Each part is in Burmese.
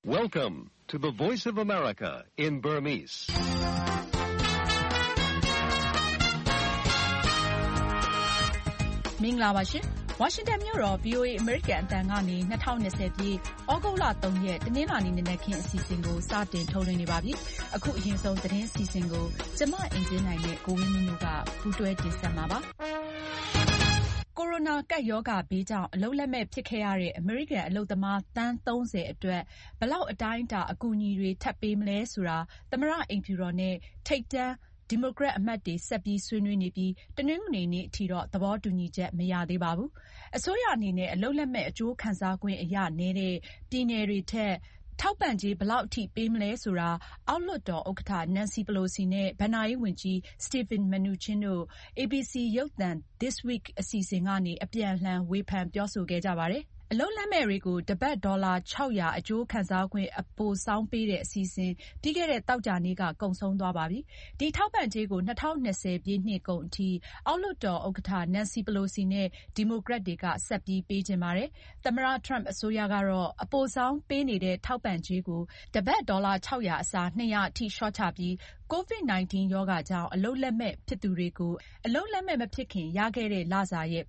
Welcome to the Voice of America in Burmese. ။မင်္ဂလာပါရှင်။ ဝါရှင်တန်မြို့တော် VOA အမေရိကန်အသံကနေ2020ပြည့်ဩဂုတ်လ3ရက်တနင်္လာနေ့နံနက်ခင်းအစီအစဉ်ကိုစတင်ထုတ်လွှင့်နေပါပြီ။အခုအရင်ဆုံးသတင်းအစီအစဉ်ကိုကျမအင်ဂျင်နိုင်နဲ့ကိုဝင်းမင်းတို့ကပူးတွဲတင်ဆက်မှာပါ။ကိုရိုနာကပ်ရောဂါဘေးကြောင့်အလုပ်လက်မဲ့ဖြစ်ခဲ့ရတဲ့အမေရိကန်အလုပ်သမားသန်း30အတွက်ဘယ်လောက်အတိုင်းအတာအကူအညီတွေထပ်ပေးမလဲဆိုတာသမ္မတအိမ်ဖြူတော်နဲ့ထိပ်တန်းဒီမိုကရက်အမတ်တွေဆက်ပြီးဆွေးနွေးနေပြီးတနင်္ဂနွေနေ့အထိတော့သဘောတူညီချက်မရသေးပါဘူး။အစိုးရအနေနဲ့အလုပ်လက်မဲ့အကျိုးခံစားခွင့်အရနည်းတဲ့ပြည်နယ်တွေထက်ထောက်ပံ့ကြေးဘယ်လောက်အထိပေးမလဲဆိုတာအောက်လွှတ်တော်ဥက္ကဋ္ဌ Nancy Pelosi နဲ့ဘဏ္ဍာရေးဝန်ကြီး Steven Mnuchin တို့ ABC ရုပ်သံ This Week အစီအစဉ်ကနေအပြန်အလှန်ဝေဖန်ပြောဆိုခဲ့ကြပါတယ်။အလုပ်လက်မဲ့တွေကိုတပတ်ဒေါ်လာ600အကျိုးခံစားခွင့်အပိုဆောင်းပေးတဲ့အစီအစဉ်ပြီးခဲ့တဲ့သောကြာနေ့ကကုန်ဆုံးသွားပါပြီ။ဒီထောက်ပံ့ကြေးကို2020ပြည့်နှစ်ကုန်အထိအောက်လွှတ်တော်ဥက္ကဋ္ဌ Nancy Pelosi နဲ့ဒီမိုကရက်တွေကဆက်ပြီးပေးချင်ပါတယ်။သမ္မတ Trump အစိုးရကတော့အပိုဆောင်းပေးနေတဲ့ထောက်ပံ့ကြေးကိုတပတ်ဒေါ်လာ600အစား200အထိလျှော့ချပြီးCOVID-19 ရောဂါကြောင့်အလုပ်လက်မဲ့ဖြစ်သူတွေကိုအလုပ်လက်မဲ့မဖြစ်ခင်ရခဲ့တဲ့လစာရဲ့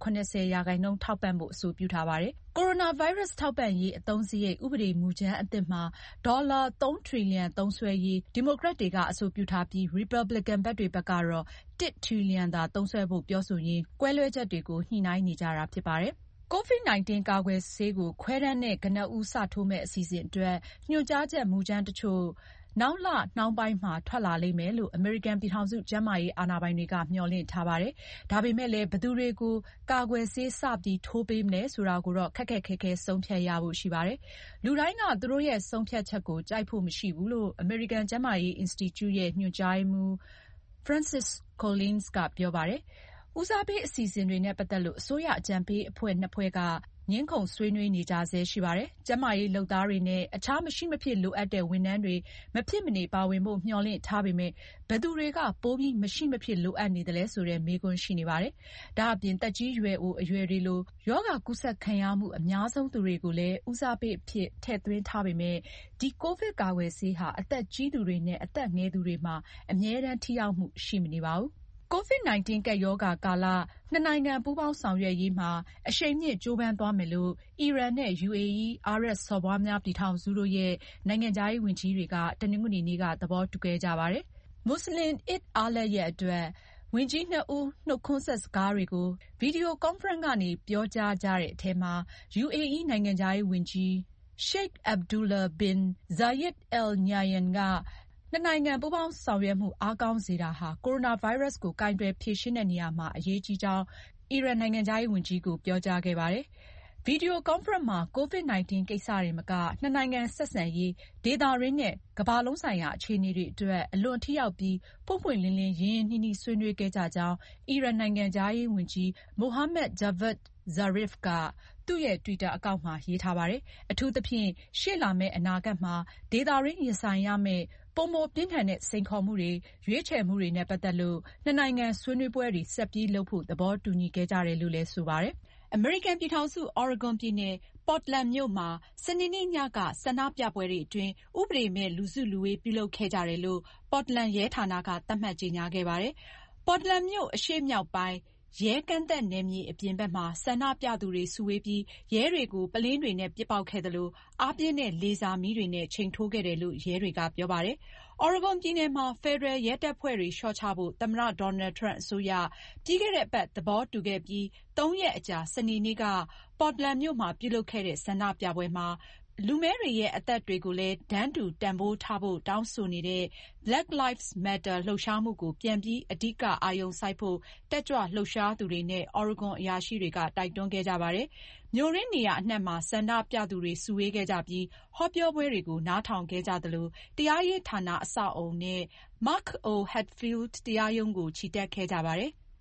70%ထောက်ပံ့ဖို့အဆိုပြုထားပါတယ်။ကိုရိုနာဗိုင်းရပ်စ်ထောက်ပံ့ရေးအသုံးစရိတ်ဥပဒေမူကြမ်းအသစ်မှာဒေါ်လာ3 ထရီလီယံသုံးစွဲရေးဒီမိုကရက်တွေကအဆိုပြုထားပြီးရီပတ်ဘလစ်ကန်ဘက်တွေဘက်ကတော့1 ထရီလီယံသာသုံးစွဲဖို့ပြောဆိုရင်းကွဲလွဲချက်တွေကိုညှိနှိုင်းနေကြတာဖြစ်ပါတယ်။ COVID-19 ကာကွယ်ဆေးကိုခွဲတမ်းနဲ့ကနဦးစထိုးမဲ့အစီအစဉ်အတွက်ညွှန်ကြားချက်မူကြမ်းတချို့နောက်လနှောင်းပိုင်းမှာထွက်လာလိမ့်မယ်လို့အမေရိကန်ပြည်ထောင်စုကျန်းမာရေးအာဏာပိုင်တွေကမျှော်လင့်ထားပါတယ်။ဒါပေမဲ့လည်းဘယ်သူတွေကိုကာကွယ်ဆေးစပြီးထိုးပေးမလဲဆိုတာကိုတော့ခက်ခက်ခဲခဲဆုံးဖြတ်ရဖို့ရှိပါတယ်။လူတိုင်းကသူတို့ရဲ့ဆုံးဖြတ်ချက်ကိုကြိုက်ဖို့မရှိဘူးလို့အမေရိကန်ကျန်းမာရေးအင်စတီကျူရဲ့ညွှန်ကြားရေးမှူး Francis Collins ကပြောပါတယ်။ဦးစားပေးအစီအစဉ်တွေနဲ့ပတ်သက်လို့အစိုးရအကြံပေးအဖွဲ့2ဖွဲ့ကငြင်းခုန်ဆွေးနွေးနေကြဆဲရှိပါတယ်။ကျန်းမာရေးလုပ်သားတွေနဲ့အခြားမရှိမဖြစ်လိုအပ်တဲ့ဝန်ထမ်းတွေမဖြစ်မနေပါဝင်ဖို့မျှော်လင့်ထားပေမဲ့ဘယ်သူတွေကပိုပြီးမရှိမဖြစ်လိုအပ်နေသလဲဆိုတဲ့မေးခွန်းရှိနေပါတယ်။ဒါအပြင်သက်ကြီးရွယ်အိုအရွယ်တွေလိုရောဂါကူးစက်ခံရမှုအများဆုံးသူတွေကိုလည်းဦးစားပေးအဖြစ်ထည့်သွင်းထားပေမဲ့ဒီကိုဗစ်ကာကွယ်ဆေးဟာအသက်ကြီးသူတွေနဲ့အသက်ငယ်သူတွေမှာအမြဲတမ်းထိရောက်မှုရှိမနေပါဘူး။ COVID-19 ကပ်ရောဂါကာလနှစ်နိုင်ငံပူးပေါင်းဆောင်ရွက်ရေးမှာအရှိန်မြင့်ကြိုးပမ်းသွားမယ်လို့အီရန်နဲ့ UAE အာရပ်စော်ဘွားများပြည်ထောင်စုတို့ရဲ့နိုင်ငံခြားရေးဝန်ကြီးတွေကတနင်္ဂနွေနေ့ကသဘောတူခဲ့ကြပါတယ်။မွတ်စလင် Eid al-Adha ရဲ့အတွက်ဝန်ကြီး2ဦးနှုတ်ခွန်းဆက်စကားတွေကိုဗီဒီယိုကွန်ဖရင့်ကနေပြောကြားကြတဲ့အထဲမှာ UAE နိုင်ငံခြားရေးဝန်ကြီး Sheikh Abdullah bin Zayed Al Nahyan ကနှစ်နိုင်ငံပူးပေါင်းဆောင်ရွက်မှုအားကောင်းစေတာဟာကိုရိုနာဗိုင်းရပ်စ်ကိုကိုင်တွယ်ဖြေရှင်းတဲ့နေရာမှာအရေးကြီးကြောင်းအီရန်နိုင်ငံခြားရေးဝန်ကြီးကိုပြောကြားခဲ့ပါတယ်။ဗီဒီယိုကွန်ဖရင့်မှာ COVID-19 ကိစ္စတွေမကနှစ်နိုင်ငံဆက်ဆံရေးဒေသတွင်းနဲ့ကမ္ဘာလုံးဆိုင်ရာအခြေအနေတွေအတွက်အလွန်ထိရောက်ပြီးပွင့်ပွင့်လင်းလင်းရင်းရင်းနှီးနှီးဆွေးနွေးခဲ့ကြကြောင်းအီရန်နိုင်ငံခြားရေးဝန်ကြီး Mohammad Javad Zarif ကသူ့ရဲ့ Twitter အကောင့်မှာရေးထားပါတယ်။အထူးသဖြင့်ရှေ့လာမယ့်အနာဂတ်မှာဒေသတွင်းရင်ဆိုင်ရမယ့်ပိုမိုပြင်းထန်တဲ့စိန်ခေါ်မှုတွေရွေးချယ်မှုတွေနဲ့ပတ်သက်လို့နှစ်နိုင်ငံဆွေးနွေးပွဲတွေဆက်ပြီးလုပ်ဖို့သဘောတူညီခဲ့ကြတယ်လို့လည်းဆိုပါတယ်။အမေရိကန်ပြည်ထောင်စု Oregon ပြည်နယ် Portland မြို့မှာစနေနေ့ညကဆန္ဒပြပွဲတွေအတွင်းဥပဒေမဲ့လူစုလူဝေးပြုလုပ်ခဲ့ကြတယ်လို့ Portland ရဲဌာနကသတ်မှတ်ကြေညာခဲ့ပါတယ်။ Portland မြို့အရှေ့မြောက်ပိုင်းရဲကန့်သက်နယ်မြေအပြင်ဘက်မှာဆန္ဒပြသူတွေစုဝေးပြီးရဲတွေကိုပုလင်းတွေနဲ့ပစ်ပေါက်ခဲ့သလိုအားပြင်းတဲ့လေဆာမီးတွေနဲ့ချိန်ထိုးခဲ့တယ်လို့ရဲတွေကပြောပါတယ်။ Oregon ပြည်နယ်မှာဖယ်ဒရယ်ရဲတပ်ဖွဲ့တွေလျှော့ချဖို့သမ္မတ Donald Trump အစိုးရပြီးခဲ့တဲ့အပတ်သဘောတူခဲ့ပြီး3 ရက်အကြာစနေနေ့က Portland မြို့မှာပြုလုပ်ခဲ့တဲ့ဆန္ဒပြပွဲမှာလူမည်းတွေရဲ့အသက်တွေကိုလည်းတန်းတူတန်ဖိုးထားဖို့တောင်းဆိုနေတဲ့ Black Lives Matter လှုပ်ရှားမှုကိုပြန်ပြီးအဓိကအာရုံစိုက်ဖို့တက်ကြွလှုပ်ရှားသူတွေနဲ့ Oregon အရာရှိတွေကတိုက်တွန်းခဲ့ကြပါတယ်။မြို့ရင်းနေရာအနှံ့မှာဆန္ဒပြသူတွေစုဝေးခဲ့ကြပြီးဟောပြောပွဲတွေကိုနားထောင်ခဲ့ကြသလိုတရားရေးဌာနအဆောက်အအုံနဲ့ Mark O. Hatfield တရားရုံးကိုချီတက်ခဲ့ကြပါတယ်။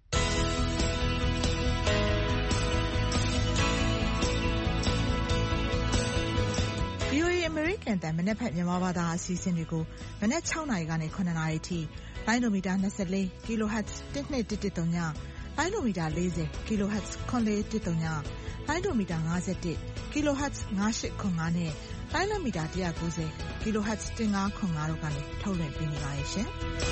VOA အမေရိကန်အသံမနက်ဖြန်မြန်မာဘာသာအစီအစဉ်တွေကိုမနက်6နာရီကနေ9နာရီထိလိုင်းဒိုမီတာ24 kHz 1213ညလိုင်းဒိုမီတာ40 kHz 9413ညလိုင်းဒိုမီတာ51 kHz 9805နဲ့လိုင်းလမီတာ190 kHz 1505တို့ကနေထုတ်လွှင့်ပေးနေပါတယ်ရှင်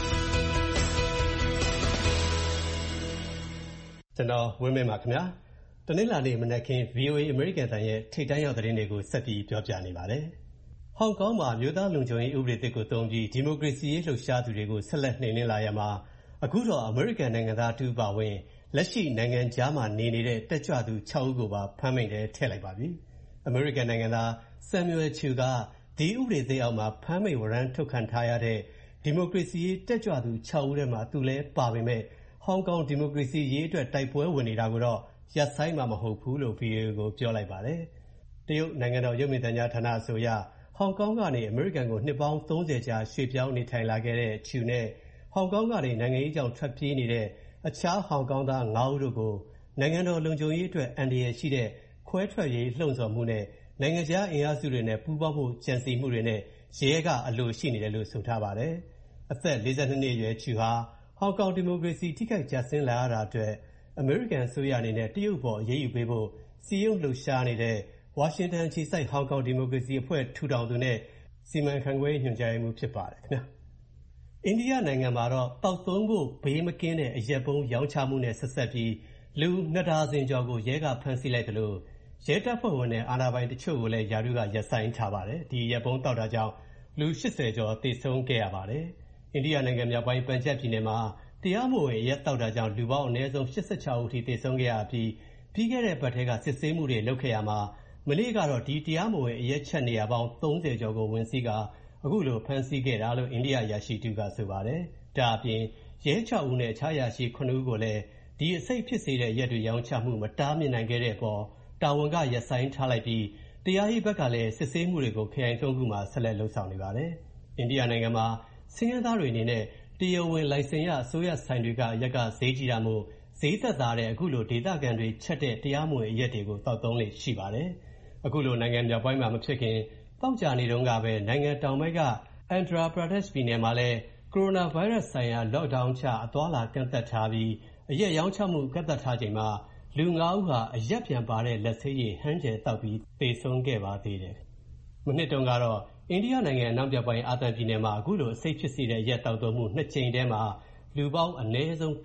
ကျွန်တော်ဝင်းမင်းပါခင်ဗျာတနင်္လာနေ့မနက်ခင်း VOA အမေရိကန်တန်ရဲ့ထိပ်တန်းရောက်သတင်းတွေကိုဆက်ပြီးပြောပြနေပါတယ်ဟောင်ကောင်မှာမြို့သားလုံခြုံရေးဥပဒေသစ်ကိုသုံးပြီးဒီမိုကရေစီရေးလှုပ်ရှားသူတွေကိုဆက်လက်နှိမ်နင်းလာရမှာအခုတော့အမေရိကန်နိုင်ငံသားတူပါဝင်လက်ရှိနိုင်ငံခြားမှာနေနေတဲ့တက်ကြွသူ6ဦးကိုပါဖမ်းမိန်ထဲထည့်လိုက်ပါပြီအမေရိကန်နိုင်ငံသားဆမ်မြူအယ်ချူကဒီဥပဒေသစ်အောက်မှာဖမ်းမိန်ဝရမ်းထုတ်ခံထားရတဲ့ဒီမိုကရေစီရေးတက်ကြွသူ6ဦးထဲမှာသူလည်းပါပေမဲ့ဟောင်ကောင်ဒီမိုကရေစီရေးအတွက်တိုက်ပွဲဝင်နေတာကိုတော့ရပ်ဆိုင်းမှာမဟုတ်ဘူးလို့ VOA ကိုပြောလိုက်ပါတယ်တရုတ်နိုင်ငံတော်ရုပ်မြင်သံကြားဌာနအဆိုအရဟောင်ကောင်ကနေအမေရိကန်ကိုနှစ်ပေါင်း30ကြာရွှေ့ပြောင်းနေထိုင်လာခဲ့တဲ့ချူနဲ့ဟောင်ကောင်ကနေနိုင်ငံရေးကြောင့်ထွက်ပြေးနေတဲ့အခြားဟောင်ကောင်သား9ဦးတို့ကိုနိုင်ငံတော်လုံခြုံရေးအတွက်အန္တရာယ်ရှိတဲ့ခွဲထွက်ရေးလှုံ့ဆော်မှုနဲ့နိုင်ငံခြားအင်အားစုတွေနဲ့ပူးပေါင်းမှုကြံစည်မှုတွေနဲ့ရဲကအလိုရှိနေတယ်လို့ဆိုထားပါတယ်အသက်42နှစ်အရွယ်ချူဟာဟောင်ကောင်ဒီမိုကရေစီထိခိုက်ကျဆင်းလာရတာအတွက်အမေရိကန်အစိုးရအနေနဲ့တရုတ်ပေါ်အရေးယူပေးဖို့စီယုံလှုပ်ရှားနေတဲ့ဝါရှင်တန်ခြေစိုက်ဟောင်ကောင်ဒီမိုကရေစီအဖွဲ့ထူထောင်သူနဲ့စီမံခန့်ခွဲညွှန်ကြားရေးမှူးဖြစ်ပါတယ်ခင်ဗျာအိန္ဒိယနိုင်ငံမှာတော့တောက်သုံးဖို့ဘေးမကင်းတဲ့အရက်ပုံးရောင်းချမှုနဲ့ဆက်ဆက်ပြီးလူ2ဒါဇင်ကျော်ကိုရဲကဖမ်းဆီးလိုက်တယ်လို့ရဲတပ်ဖွဲ့ဝင်နဲ့အာဏာပိုင်တချို့ကိုလည်းယာရုကရပ်ဆိုင်းထားပါတယ်ဒီရက်ပုံးတောက်တာကြောင့်လူ80ကျော်သေဆုံးခဲ့ရပါတယ်အိန္ဒိယနိုင်ငံမြောက်ပိုင်းပန်ဂျပ်ပြည်နယ်မှာတရားမဝင်ရက်တောက်တာကြောင့်လူပေါင်းအနည်းဆုံး86ဦးထိသေဆုံးခဲ့ရပြီးပြီးခဲ့တဲ့ပတ်ထဲကစစ်ဆေးမှုတွေလုပ်ခဲ့ရမှာမနေ့ကတော့ဒီတရားမဝင်ရက်ချက်နေရပေါင်း30ကျော်ကိုဝင်စီးကအခုလိုဖမ်းဆီးခဲ့တာလို့အိန္ဒိယရာရှိတူကဆိုပါတယ်ဒါအပြင်ရဲ6ဦးနဲ့အခြားရာရှိ9ဦးကိုလည်းဒီအစိတ်ဖြစ်စေတဲ့ရက်တွေရောင်းချမှုမတားမြစ်နိုင်ခဲ့တဲ့အပေါ်တာဝန်ကရပ်ဆိုင်းထားလိုက်ပြီးတရားရေးဘက်ကလည်းစစ်ဆေးမှုတွေကိုခရိုင်3ခုမှာဆက်လက်လှုပ်ဆောင်နေပါတယ်အိန္ဒိယနိုင်ငံမှာဆင်းရဲသားတွေအနေနဲ့တရားဝင်လိုင်စင်ရအစိုးရဆိုင်တွေကရက်ကဈေးကြီးတာမို့ဈေးသက်သာတဲ့အခုလိုဒေသခံတွေချက်တဲ့တရားမဝင်ရက်တွေကိုတောက်သုံးလေရှိပါတယ်အခုလိုနိုင်ငံမြောက်ပိုင်းမှာမဖြစ်ခင်တောက်ကြနေတုန်းကပဲနိုင်ငံတောင်ပိုင်းက Andhra Pradesh ပြည်နယ်မှာလည်းကိုရိုနာဗိုင်းရပ်စ်ဆိုင်ရာ lockdown ချအသွားလာကန့်သတ်ထားပြီးအရက်ရောင်းချမှုကန့်သတ်ထားချိန်မှာလူ9ဦးဟာအရက်ပြန်ပါတဲ့လက်ဆေးရည်ဟန်းကျယ်တောက်ပြီးသေဆုံးခဲ့ပါသေးတယ်မနှစ်တုန်းကတော့အိန္ဒိယနိုင်ငံအနောက်မြောက်ပိုင်းအာသံပြည်နယ်မှာအခုလိုအစိတ်ဖြစ်စေတဲ့ရက်တောက်သုံးမှု2ကြိမ်တည်းမှာလူပေါင်းအနည်းဆုံး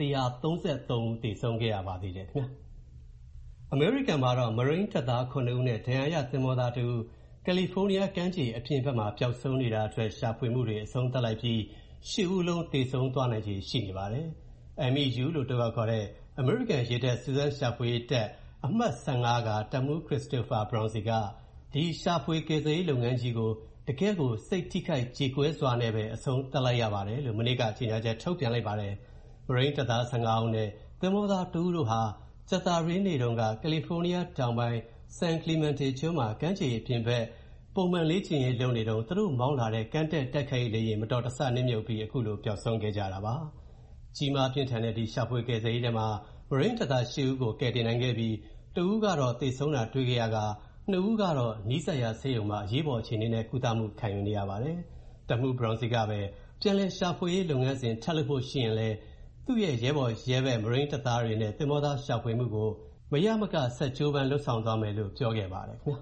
133ဦးသေဆုံးခဲ့ရပါသေးတယ်ခင်ဗျာအမေရိကန်မှာတော့မရိန်းတပ်သား9ဦးနဲ့ဒဏ်ရာရသင်္ဘောသား2ဦးကယ်လီဖိုးနီးယားကမ်းခြေအပြင်ဘက်မှာပျောက်ဆုံးနေတာအတွက်ရှာဖွေမှုတွေအဆုံးသတ်လိုက်ပြီး10ဦးလုံးသေဆုံးသွားနိုင်ခြေရှိနေပါတယ် MEU လို့တော့ခေါ်တဲ့အမေရိကန်ရေတပ်စူးစမ်းရှာဖွေရေးတပ်အမှတ်15ကတပ်မှူးခရစ္စတိုဖာဘရောင်စီကဒီရှာဖွေကယ်ဆယ်ရေးလုပ်ငန်းကြီးကိုတကယ်ကိုစိတ်ထိခိုက်ကြေကွဲစွာနဲ့ပဲအဆုံးသတ်လိုက်ရပါတယ်လို့မနေ့ကကြေညာချက်ထုတ်ပြန်လိုက်ပါတယ်မရိန်းတပ်သား15ဦးနဲ့သင်္ဘောသား2ဦးတို့ဟာကြာသပတေးနေ့တုန်းကကယ်လီဖိုးနီးယားတောင်ပိုင်းဆန်ကလီမန်တေကျွန်းမှာကမ်းခြေအပြင်ဘက်ပုံမှန်လေ့ကျင့်ရေးလုပ်နေတုန်းသူတို့မောင်းလာတဲ့ကမ်းတက်တိုက်ခိုက်ရေးလေယာဉ်မတော်တဆနစ်မြုပ်ပြီးအခုလိုပျောက်ဆုံးခဲ့ကြတာပါကြီးမားပြင်းထန်တဲ့ဒီရှာဖွေကယ်ဆယ်ရေးထဲမှာမရိန်းတပ်သား10ဦးကိုကယ်တင်နိုင်ခဲ့ပြီး2ဦးကတော့သေဆုံးတာတွေ့ခဲ့ရက2ဦးကတော့နီးစပ်ရာဆေးရုံမှာအရေးပေါ်အခြေအနေနဲ့ကုသမှုခံယူနေရပါတယ်တပ်မှူးဘရောင်စီကပဲပြန်လည်ရှာဖွေရေးလုပ်ငန်းစဉ်ထပ်လုပ်ဖို့ရှိရင်လဲသူ့ရဲ့ရဲဘော်ရဲဘက်မရိန်းတပ်သားတွေနဲ့သင်္ဘောသားရှာဖွေမှုကိုမရမကဆက်ကြိုးပမ်းလှုပ်ဆောင်သွားမယ်လို့ပြောခဲ့ပါတယ်ခင်ဗျာ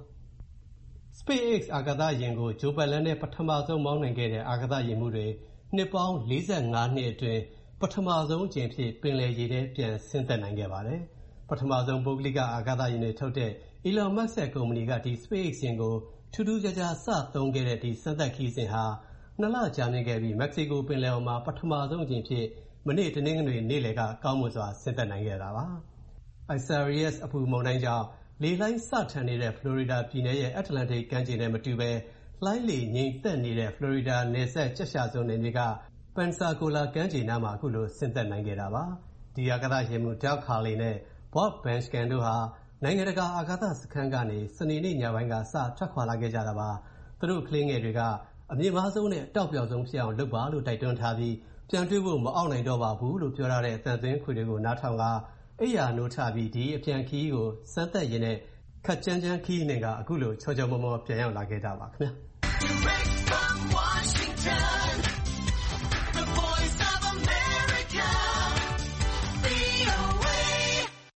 SpaceX အာကာသယာဉ်ကိုဂျိုဘက်လန်နဲ့ပထမဆုံးမောင်းနိုင်ခဲ့တဲ့အာကာသယာဉ်မှုတွေနှစ်ပေါင်း45နှစ်အတွင်းပထမဆုံးအကြိမ်ဖြစ်ပင်လယ်ရေထဲပြန်ဆင်းသက်နိုင်ခဲ့ပါတယ်ပထမဆုံးပုဂ္ဂလိကအာကာသယာဉ်တွေထုတ်တဲ့ Elon Musk ရဲ့ကုမ္ပဏီကဒီ SpaceX ယာဉ်ကိုထူးထူးခြားခြားစသုံးခဲ့တဲ့ဒီစမ်းသပ်ခီးစဉ်ဟာ2လကြာမြင့်ခဲ့ပြီးမက္ကဆီကိုပင်လယ်အော်မှာပထမဆုံးအကြိမ်ဖြစ်မနေ့တနင်္ဂနွေနေ့လယ်ကကောင်းမွန်စွာဆင်းသက်နိုင်ခဲ့တာပါ Isaias အပူမုန်တိုင်းကြောင့်လေလှိုင်းစထန်နေတဲ့ဖလိုရီဒါပြည်နယ်ရဲ့အတ္တလန်တိတ်ကမ်းခြေနဲ့မတူဘဲလှိုင်းလေငြိမ်သက်နေတဲ့ဖလိုရီဒါနယ်စပ်ကြက်ရှာစုံနယ်မြေကပန်ဆာကိုလာကမ်းခြေနားမှာအခုလိုဆင်းသက်နိုင်ခဲ့တာပါဒီအာကာသယာဉ်မှူး Doug Hurley နဲ့ Bob Beamskin တို့ဟာနိုင်ငံတကာအာကာသစခန်းကနေစနေနေ့ညပိုင်းကစထွက်ခွာလာခဲ့ကြတာပါသူတို့ကလေးငယ်တွေကအမြင့်မားဆုံးနဲ့တောက်ပြောက်ဆုံးဖြစ်အောင်လုပ်ပါလို့တိုက်တွန်းထားပြီးပြန်တွေ့ဖို့မအောင်နိုင်တော့ပါဘူးလို့ပြောထားတဲ့အသံသွင်းခွေတွေကိုနားထောင်ကအိယာနိုးထပြီးဒီအပြန်ခီးကိုစမ်းသပ်ရင်းနဲ့ခက်ကြမ်းကြမ်းခီးနဲ့ကအခုလိုချောချောမောမောပြန်ရောက်လာခဲ့ကြပါခင်ဗျာ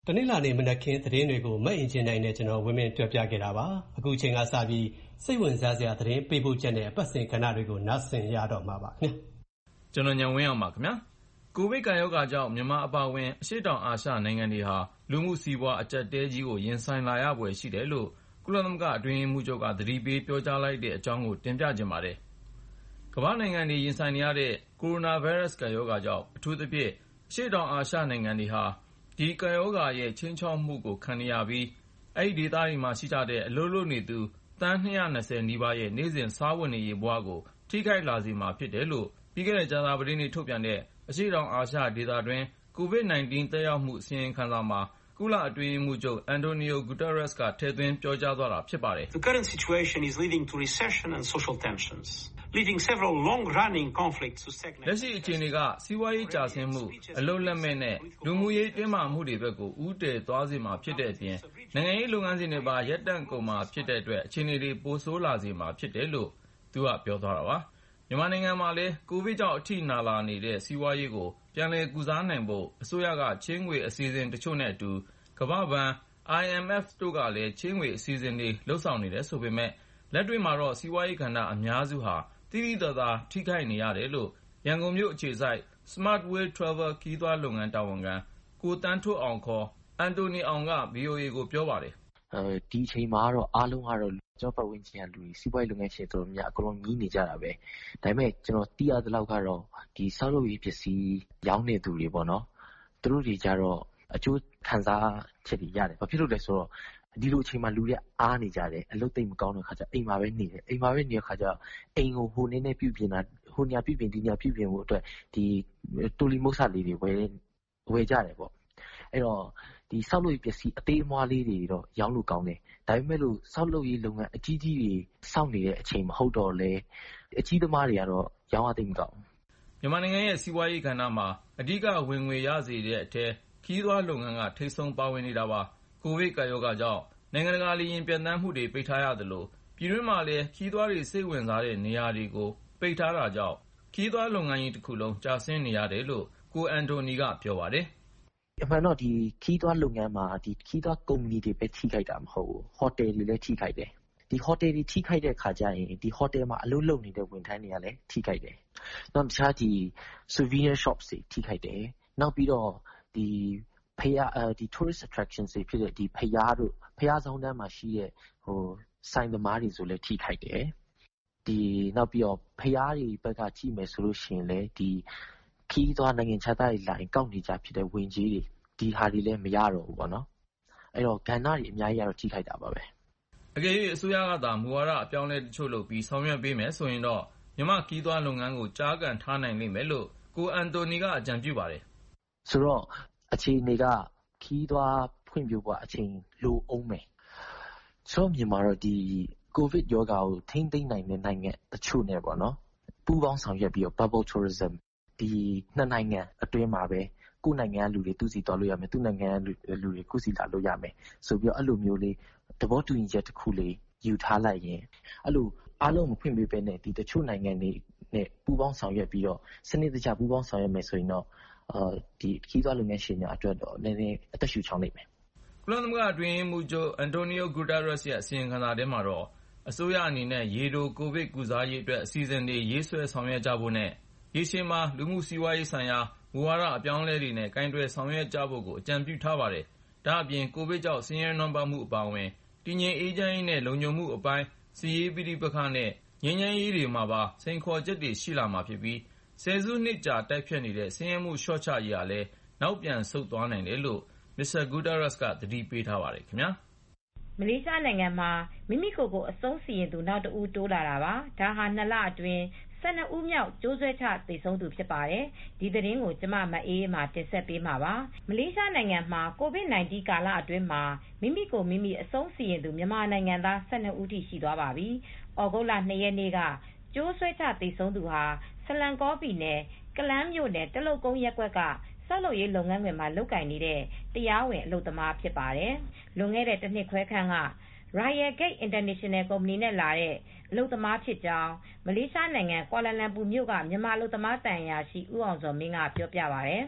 တနင်္လာနေ့မနက်ခင်းသတင်းတွေကိုမအင်ဂျင်နိုင်နဲ့ကျွန်တော်ဝင်းမင်းပြောပြခဲ့တာပါ။အခုချိန်ကစပြီးစိတ်ဝင်စားစရာသတင်းပေးပို့ချက်နဲ့အပတ်စဉ်ကဏ္ဍတွေကိုနားဆင်ရတော့မှာပါခင်ဗျာကျွန်တော်ညံဝင်းအောင်ပါခင်ဗျာကိုဗစ်ကပ်ရောဂါကြောင့်မြန်မာအပါအဝင်အရှေ့တောင်အာရှနိုင်ငံတွေဟာလူမှုစီးပွားအကျပ်တဲကြီးကိုရင်ဆိုင်လာရပွဲရှိတယ်လို့ကုလသမဂ္ဂအတွင်းရေးမှူးချုပ်ကသတိပေးပြောကြားလိုက်တဲ့အကြောင်းကိုတင်ပြခြင်းပါတယ်ကမ္ဘာနိုင်ငံတွေရင်ဆိုင်နေရတဲ့ကိုရိုနာဗိုင်းရပ်စ်ကပ်ရောဂါကြောင့်အထူးသဖြင့်အရှေ့တောင်အာရှနိုင်ငံတွေဟာဒီကပ်ရောဂါရဲ့ချင်းချောက်မှုကိုခံနေရပြီးအဲ့ဒီဒေသတွေမှာရှိကြတဲ့အလုပ်လုပ်နေသူသန်း220နီးပါးရဲ့နေ့စဉ်စားဝတ်နေရေးဘဝကိုထိခိုက်လာစေမှာဖြစ်တယ်လို့ပြီးခဲ့တဲ့ကြာသပတေးနေ့ထုတ်ပြန်တဲ့အရှေ့တောင်အာရှဒေသတွင်း COVID-19 သက်ရောက်မှုအစီရင်ခံစာမှာကုလအတွင်းရေးမှူးချုပ် Antonio Guterres ကထည့်သွင်းပြောကြားသွားတာဖြစ်ပါတယ်။ The current situation is leading to recession and social tensions, leading several long-running conflicts to stagnate. လက်ရှိအခြေအနေကစီးပွားရေးကျဆင်းမှုအလုပ်လက်မဲ့နဲ့လူမှုရေးတင်းမာမှုတွေဘက်ကိုဦးတည်သွားစေမှာဖြစ်တဲ့အပြင်နိုင်ငံရေးလုပ်ငန်းစဉ်တွေပါရပ်တန့်ကုန်မှာဖြစ်တဲ့အတွက်အခြေအနေတွေပိုဆိုးလာစေမှာဖြစ်တယ်လို့သူကပြောသွားတာပါမြန်မာနိုင်ငံမှာလည်းကိုဗစ်ကြောင့်အထိနာလာနေတဲ့စီးပွားရေးကိုပြန်လည်ကုစားနိုင်ဖို့အစိုးရကချင်းငွေအစီအစဉ်တချို့နဲ့အတူကမ္ဘာ့ဘဏ် IMF တို့ကလည်းချင်းငွေအစီအစဉ်တွေလှုပ်ဆောင်နေတယ်ဆိုပေမဲ့လက်တွေ့မှာတော့စီးပွားရေးကဏ္ဍအများစုဟာတိတိကျကျထိခိုက်နေရတယ်လို့ရန်ကုန်မြို့အခြေစိုက် Smart Way Travel ခရီးသွားလုပ်ငန်းတာဝန်ခံကိုတန်းထွဋ်အောင်ခေါ်အန်တိုနီအောင်က VOA ကိုပြောပါတယ်ဒီအချိန်မှာတော့အားလုံးကတော့ကျောင်းပတ်ဝန်းကျင်ကလူတွေစီးပွားရေးလုပ်ငန်းရှင်တို့များအကုန်လုံးကြီးနေကြတာပဲဒါပေမဲ့ကျွန်တော်သိရသလောက်ကတော့ဒီဆောက်လုပ်ရေးပစ္စည်းရောင်းနေသူတွေပေါ့နော်သူတို့တွေကြတော့အကျိုးခံစားချက်တွေရတယ်ဘာဖြစ်လို့လဲဆိုတော့ဒီလိုအချိန်မှာလူတွေအားနေကြတယ်အလုပ်သိမ့်မကောင်းတဲ့ခါကျအိမ်မှာပဲနေတယ်အိမ်မှာပဲနေတဲ့ခါကျအိမ်ကိုဟိုနေနဲ့ပြုပြင်တာဟိုညာပြုပြင်ဒီညာပြုပြင်ဖို့အတွက်ဒီတူလီမုတ်ဆလေးတွေဝယ်ကြတယ်ပေါ့အဲ့တော့ဒီဆောက်လုပ်ရေးပစ္စည်းအသေးအမွှားလေးတွေတော့ရောင်းလို့ကောင်းတယ်ဒါပေမဲ့လို့ဆောက်လုပ်ရေးလုပ်ငန်းအကြီးကြီးတွေစောင့်နေတဲ့အချိန်မဟုတ်တော့လေအကြီးသမားတွေကတော့ရောင်းရသိမ့်မကောင်းမြန်မာနိုင်ငံရဲ့စီးပွားရေးကဏ္ဍမှာအဓိကဝင်ငွေရစေတဲ့အထက်ခီးသွွားလုပ်ငန်းကထိပ်ဆုံးပါဝင်နေတာပါကိုဗစ်ကပ်ရောဂါကြောင့်နိုင်ငံတကာလေယာဉ်ပျံသန်းမှုတွေပိတ်ထားရသလိုပြည်တွင်းမှာလည်းခီးသွွားတွေစိတ်ဝင်စားတဲ့နေရာတွေကိုပိတ်ထားတာကြောင့်ခီးသွွားလုပ်ငန်းကြီးတစ်ခုလုံးကျဆင်းနေရတယ်လို့ကိုအန်တိုနီကပြောပါတယ်အမှန်တော့ဒီခီးသွွားလုပ်ငန်းမှာဒီခီးသွွားကုမ္ပဏီတွေပဲထိခိုက်တာမဟုတ်ဘူးဟိုတယ်တွေလည်းထိခိုက်တယ်ဒီဟိုတယ်တွေထိခိုက်တဲ့ခါကျရင်ဒီဟိုတယ်မှာအလုပ်လုပ်နေတဲ့ဝန်ထမ်းတွေကလည်းထိခိုက်တယ်နောက်တခြားဒီ souvenir shops တွေထိခိုက်တယ်နောက်ပြီးတော့ဒီဒီ tourist attractions တွေဖြစ်တဲ့ဒီဖျားဆောင်တန်းမှာရှိတဲ့ဟိုဆိုင်သမားတွေဆိုလည်းထိခိုက်တယ်ဒီနောက်ပြီးတော့ဖျားတွေဘက်ကကြည့်မယ်ဆိုလို့ရှိရင်လည်းဒီခီးသွွားနိုင်ငံခြားသားတွေလာရင်ကောက်နေကြဖြစ်တဲ့ဝင်ကြီးတွေဒီဟာတွေလည်းမရတော့ဘူးပေါ့နော်အဲ့တော့ကဏ္ဍတွေအများကြီးကတော့ထိခိုက်တာပါပဲအကယ်၍အစိုးရကသာမူဝါဒအပြောင်းလဲတချို့လုပ်ပြီးဆောင်ရွက်ပေးမယ်ဆိုရင်တော့မြန်မာခီးသွွားလုပ်ငန်းကိုကြားကန်ထားနိုင်လိမ့်မယ်လို့ကိုအန်တိုနီကအကြံပြုပါတယ်ဆိုတော့အခြေအနေကခီးသွွားဖွံ့ဖြိုးဖို့အချိန်လိုအောင်မယ်ဆိုတော့မြန်မာတော့ဒီကိုဗစ်ရောဂါကိုထိန်းသိမ်းနိုင်တဲ့နိုင်ငံတချို့နဲ့ပေါ့နော်ပူးပေါင်းဆောင်ရွက်ပြီးတော့ bubble tourism ဒီနှစ်နိုင်ငံအတွင်းမှာပဲကိုယ်နိုင်ငံလူတွေသူစီတော်လို့ရမယ်သူနိုင်ငံလူတွေကိုစီလာလို့ရမယ်ဆိုပြီးတော့အဲ့လိုမျိုးလေးသဘောတူညီချက်တစ်ခုလေးယူထားလိုက်ရင်အဲ့လိုအားလုံးမဖွင့်ပေးပဲနဲ့ဒီတချို့နိုင်ငံတွေနဲ့ပူးပေါင်းဆောင်ရွက်ပြီးတော့စနစ်တကျပူးပေါင်းဆောင်ရွက်မယ်ဆိုရင်တော့ဒီခီးသွွားလုပ်ငန်းရှင်တွေအတွက်တော့နည်းနည်းအသက်ရှူချောင်းနိုင်မယ်ကုလသမဂ္ဂအတွင်းရေးမှူးချုပ်အန်တိုနီယိုဂူတာရက်စ်ရဲ့အစီရင်ခံစာထဲမှာတော့အစိုးရအနေနဲ့ရေတိုကိုဗစ်ကုစားရေးအတွက်အစီအစဉ်တွေရေးဆွဲဆောင်ရွက်ကြဖို့နဲ့ရေရှည်မှာလူမှုစီးပွားရေးဆိုင်ရာမူဝါဒအပြောင်းအလဲတွေနဲ့ကိုင်တွယ်ဆောင်ရွက်ကြဖို့ကိုအကြံပြုထားပါတယ်။ဒါ့အပြင်ကိုဗစ်ကြောင့်ဆင်းရဲနွမ်းပါးမှုအပါအဝင်တည်ငြိမ်အေးချမ်းရေးနဲ့လုံခြုံမှုအပိုင်းစစ်ရေးပဋိပက္ခနဲ့ငြိမ်းချမ်းရေးတွေမှာပါစိန်ခေါ်ချက်တွေရှိလာမှာဖြစ်ပြီးဆယ်စုနှစ်ကြာတိုက်ဖြတ်နေတဲ့ဆင်းရဲမှုလျှော့ချရေးဟာလည်းနောက်ပြန်ဆုတ်သွားနိုင်တယ်လို့မစ္စတာဂူတာရက်စ်ကသတိပေးထားပါတယ်ခင်ဗျာမလေးရှားနိုင်ငံမှာမိမိကိုယ်ကိုအဆုံးစီရင်သူနောက်တဦးတိုးလာတာပါဒါဟာ2လအတွင်း12ဦးမြောက်ကျိုးဆွဲချသေဆုံးသူဖြစ်ပါတယ်ဒီသတင်းကိုကျမမအေးမှာတင်ဆက်ပေးမှာပါမလေးရှားနိုင်ငံမှာ COVID-19 ကာလအတွင်းမှာမိမိကိုမိမိအဆုံးစီရင်သူမြန်မာနိုင်ငံသား12ဦးထိရှိသွားပါပြီဩဂုတ်လ2ရက်နေ့ကကျိုးဆွဲချသေဆုံးသူဟာဆလန်ကောပြည်နယ်ကလန်းမြို့နယ်တလုတ်ကုန်းရပ်ကွက်ကဆောက်လုပ်ရေးလုပ်ငန်းခွင်မှာလုပ်ကိုင်နေတဲ့တရားဝင်အလုပ်သမားဖြစ်ပါတယ်လွန်ခဲ့တဲ့တစ်နှစ်ခွဲခန့်ကRoyal Gate International ကုမ္ပဏီနဲ့လာတဲ့အလုပ်သမားဖြစ်ကြောင်းမလေးရှားနိုင်ငံကွာလာလမ်ပူမြို့ကမြန်မာအလုပ်သမားတန်ရာရှိဦးအောင်ဇော်မင်းကပြောပြပါဗျ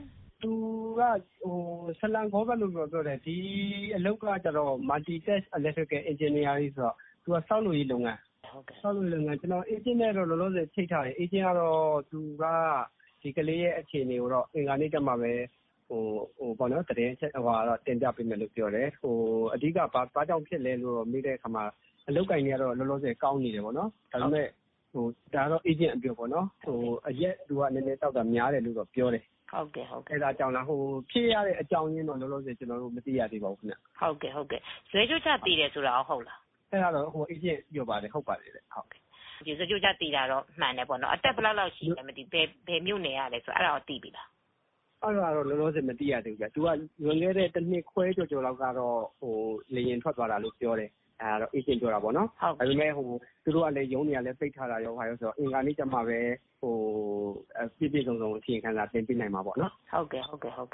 သူကဆလန်ခေါဘတ်လို့ပြောတယ်ဒီအလုပ်ကကျတော့ multi task electrical engineering ဆိုတော့သူကစောက်လို့ရေးလုပ်ငန်းစောက်လို့လုပ်ငန်းကျွန်တော် agent နဲ့တော့လောလောဆယ်ထိတ်ထားတယ် agent ကတော့သူကဒီကလေးရဲ့အခြေအနေကိုတော့အင်္ဂါနေ့တက်မှာပဲပေါ့နော်တရင်ချက်တော့တင်ပြပေးမယ်လို့ပြောတယ်အဓိကဘာကြောင့်ဖြစ်လဲလို့မေးတဲ့အခါမှာအလုပ်ကိုင်တွေကတော့လောလောဆယ်ကောင်းနေတယ်ပေါ့နော်ဒါပေမဲ့ဒါတော့ agent အပြောပေါ့နော်အရက်သူကနည်းနည်းတောက်တာများတယ်လို့တော့ပြောတယ်ဟုတ်ကဲ့အဲ့ဒါကြောင့်လားဖြစ်ရတဲ့အကြောင်းရင်းတော့လောလောဆယ်ကျွန်တော်တို့မသိရသေးပါဘူးခင်ဗျဟုတ်ကဲ့ဇွဲကြိုးချတည်တယ်ဆိုတာဟုတ်လားအဲ့ဒါတော့agent ပြောပါတယ်ဟုတ်ပါတယ်လေဟုတ်ကဲ့ဒီဇွဲကြိုးချတည်တာတော့မှန်တယ်ပေါ့နော်အသက်ဘယ်လောက်ရှိလဲမသိဘယ်မြို့နယ်ရလဲဆိုအဲ့ဒါတော့သိပြီလားအဲ့ဒါတော့လောလောဆယ်မသိရသေးဘူးဗျသူကလွန်ခဲ့တဲ့တစ်နှစ်ခွဲကျော်လောက်ကတော့လေရင်ထွက်သွားတာလို့ပြောတယ်အဲ့တော့ agent ပြောတာပေါ့နော်ဒါပေမဲ့သူတို့ကလည်းရုံးနေရလဲပိတ်ထားတာရောဟာရောဆိုတော့အင်္ဂါနေ့ကျမှပဲပြည့်စုံအချိန်ခံစာတင်ပြနိုင်မှာပေါ့နော်ဟုတ်ကဲ့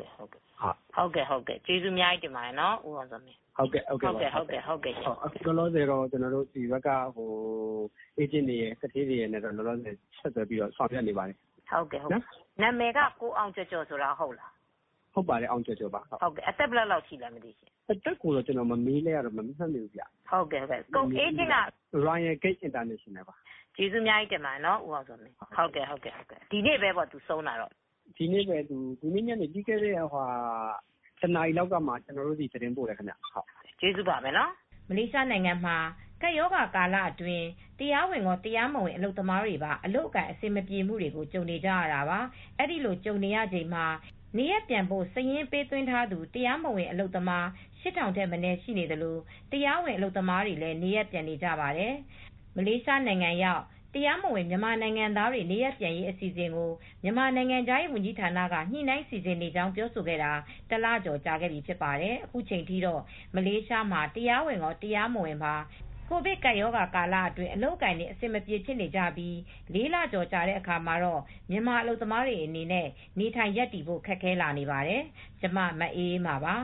ကျေးဇူးအများကြီးတင်ပါတယ်နော်ဦးအောင်စောမင်းဟုတ်ကဲ့အခုလောလောဆယ်တော့ကျွန်တော်တို့ဒီဘက်ကagent တွေရဲ့ကတိတွေနဲ့တော့လောလောဆယ်ဆက်သွယ်ပြီးတော့ဆောင်ရွက်နေပါတယ်ဟုတ်ကဲ့နာမည်ကကိုအောင်ကျော်ဆိုတာဟုတ်လားဟုတ်ပါတယ်အောင်ကျော်ပါဟုတ်ကဲ့အသက်ဘယ်လောက်ရှိလဲမသိရှင်အသက်ကိုတော့ကျွန်တော်မမေးလဲရတော့မမှတ်မိဘူးဗျဟုတ်ကဲ့ကိုagent က Royal Gate International ပါကျေးဇူးအများကြီးတင်ပါတယ်နော်ဦးအောင်စောမင်းဟုတ်ကဲ့ဒီနေ့ပဲပေါ့သူဆုံးတာတော့ဒီနေ့ပဲဒီနေ့ညနေပြီးခဲ့တဲ့တနာရီလောက်ကမှကျွန်တော်တို့ဒီသတင်းပို့တယ်ခင်ဗျဟုတ်ကျေးဇူးပါမယ်နော်မလေးရှားနိုင်ငံမှာကပ်ရောဂါကာလအတွင်းတရားဝင်ရောတရားမဝင်အလုပ်သမားတွေပါအလုပ်အကန့်အဆင်မပြေမှုတွေကိုကြုံနေကြရတာပါအဲ့ဒီလိုကြုံနေရချိန်မှာနေရပြန်ဖို့စည်ရင်းပေးသွင်းထားသူတရားမဝင်အလုပ်သမား8000ထက်မနည်းရှိနေတယ်လို့တရားဝင်အလုပ်သမားတွေလည်းနေရပြန်နေကြပါတယ်မလေးရှားနိုင်ငံရောက်တရားမဝင်မြန်မာနိုင်ငံသားတွေနေရပြန်ရေးအစီအစဉ်ကိုမြန်မာနိုင်ငံသားရေးဝန်ကြီးဌာနကညှိနှိုင်းစီစဉ်နေကြောင်းပြောဆိုခဲ့တာတလကျော်ကြာခဲ့ပြီဖြစ်ပါတယ်အခုချိန်ထိတော့မလေးရှားမှာတရားဝင်ရောတရားမဝင်ပါကိုဗစ်ကပ်ရောဂါကာလအတွင်းအလုပ်ကိုင်တွေအဆင်မပြေဖြစ်နေကြပြီး4လကျော်ကြာတဲ့အခါမှာတော့မြန်မာအလုပ်သမားတွေအနေနဲ့နေထိုင်ရပ်တည်ဖို့ခက်ခဲလာနေပါတယ်။ကျမမအေးမှာပါ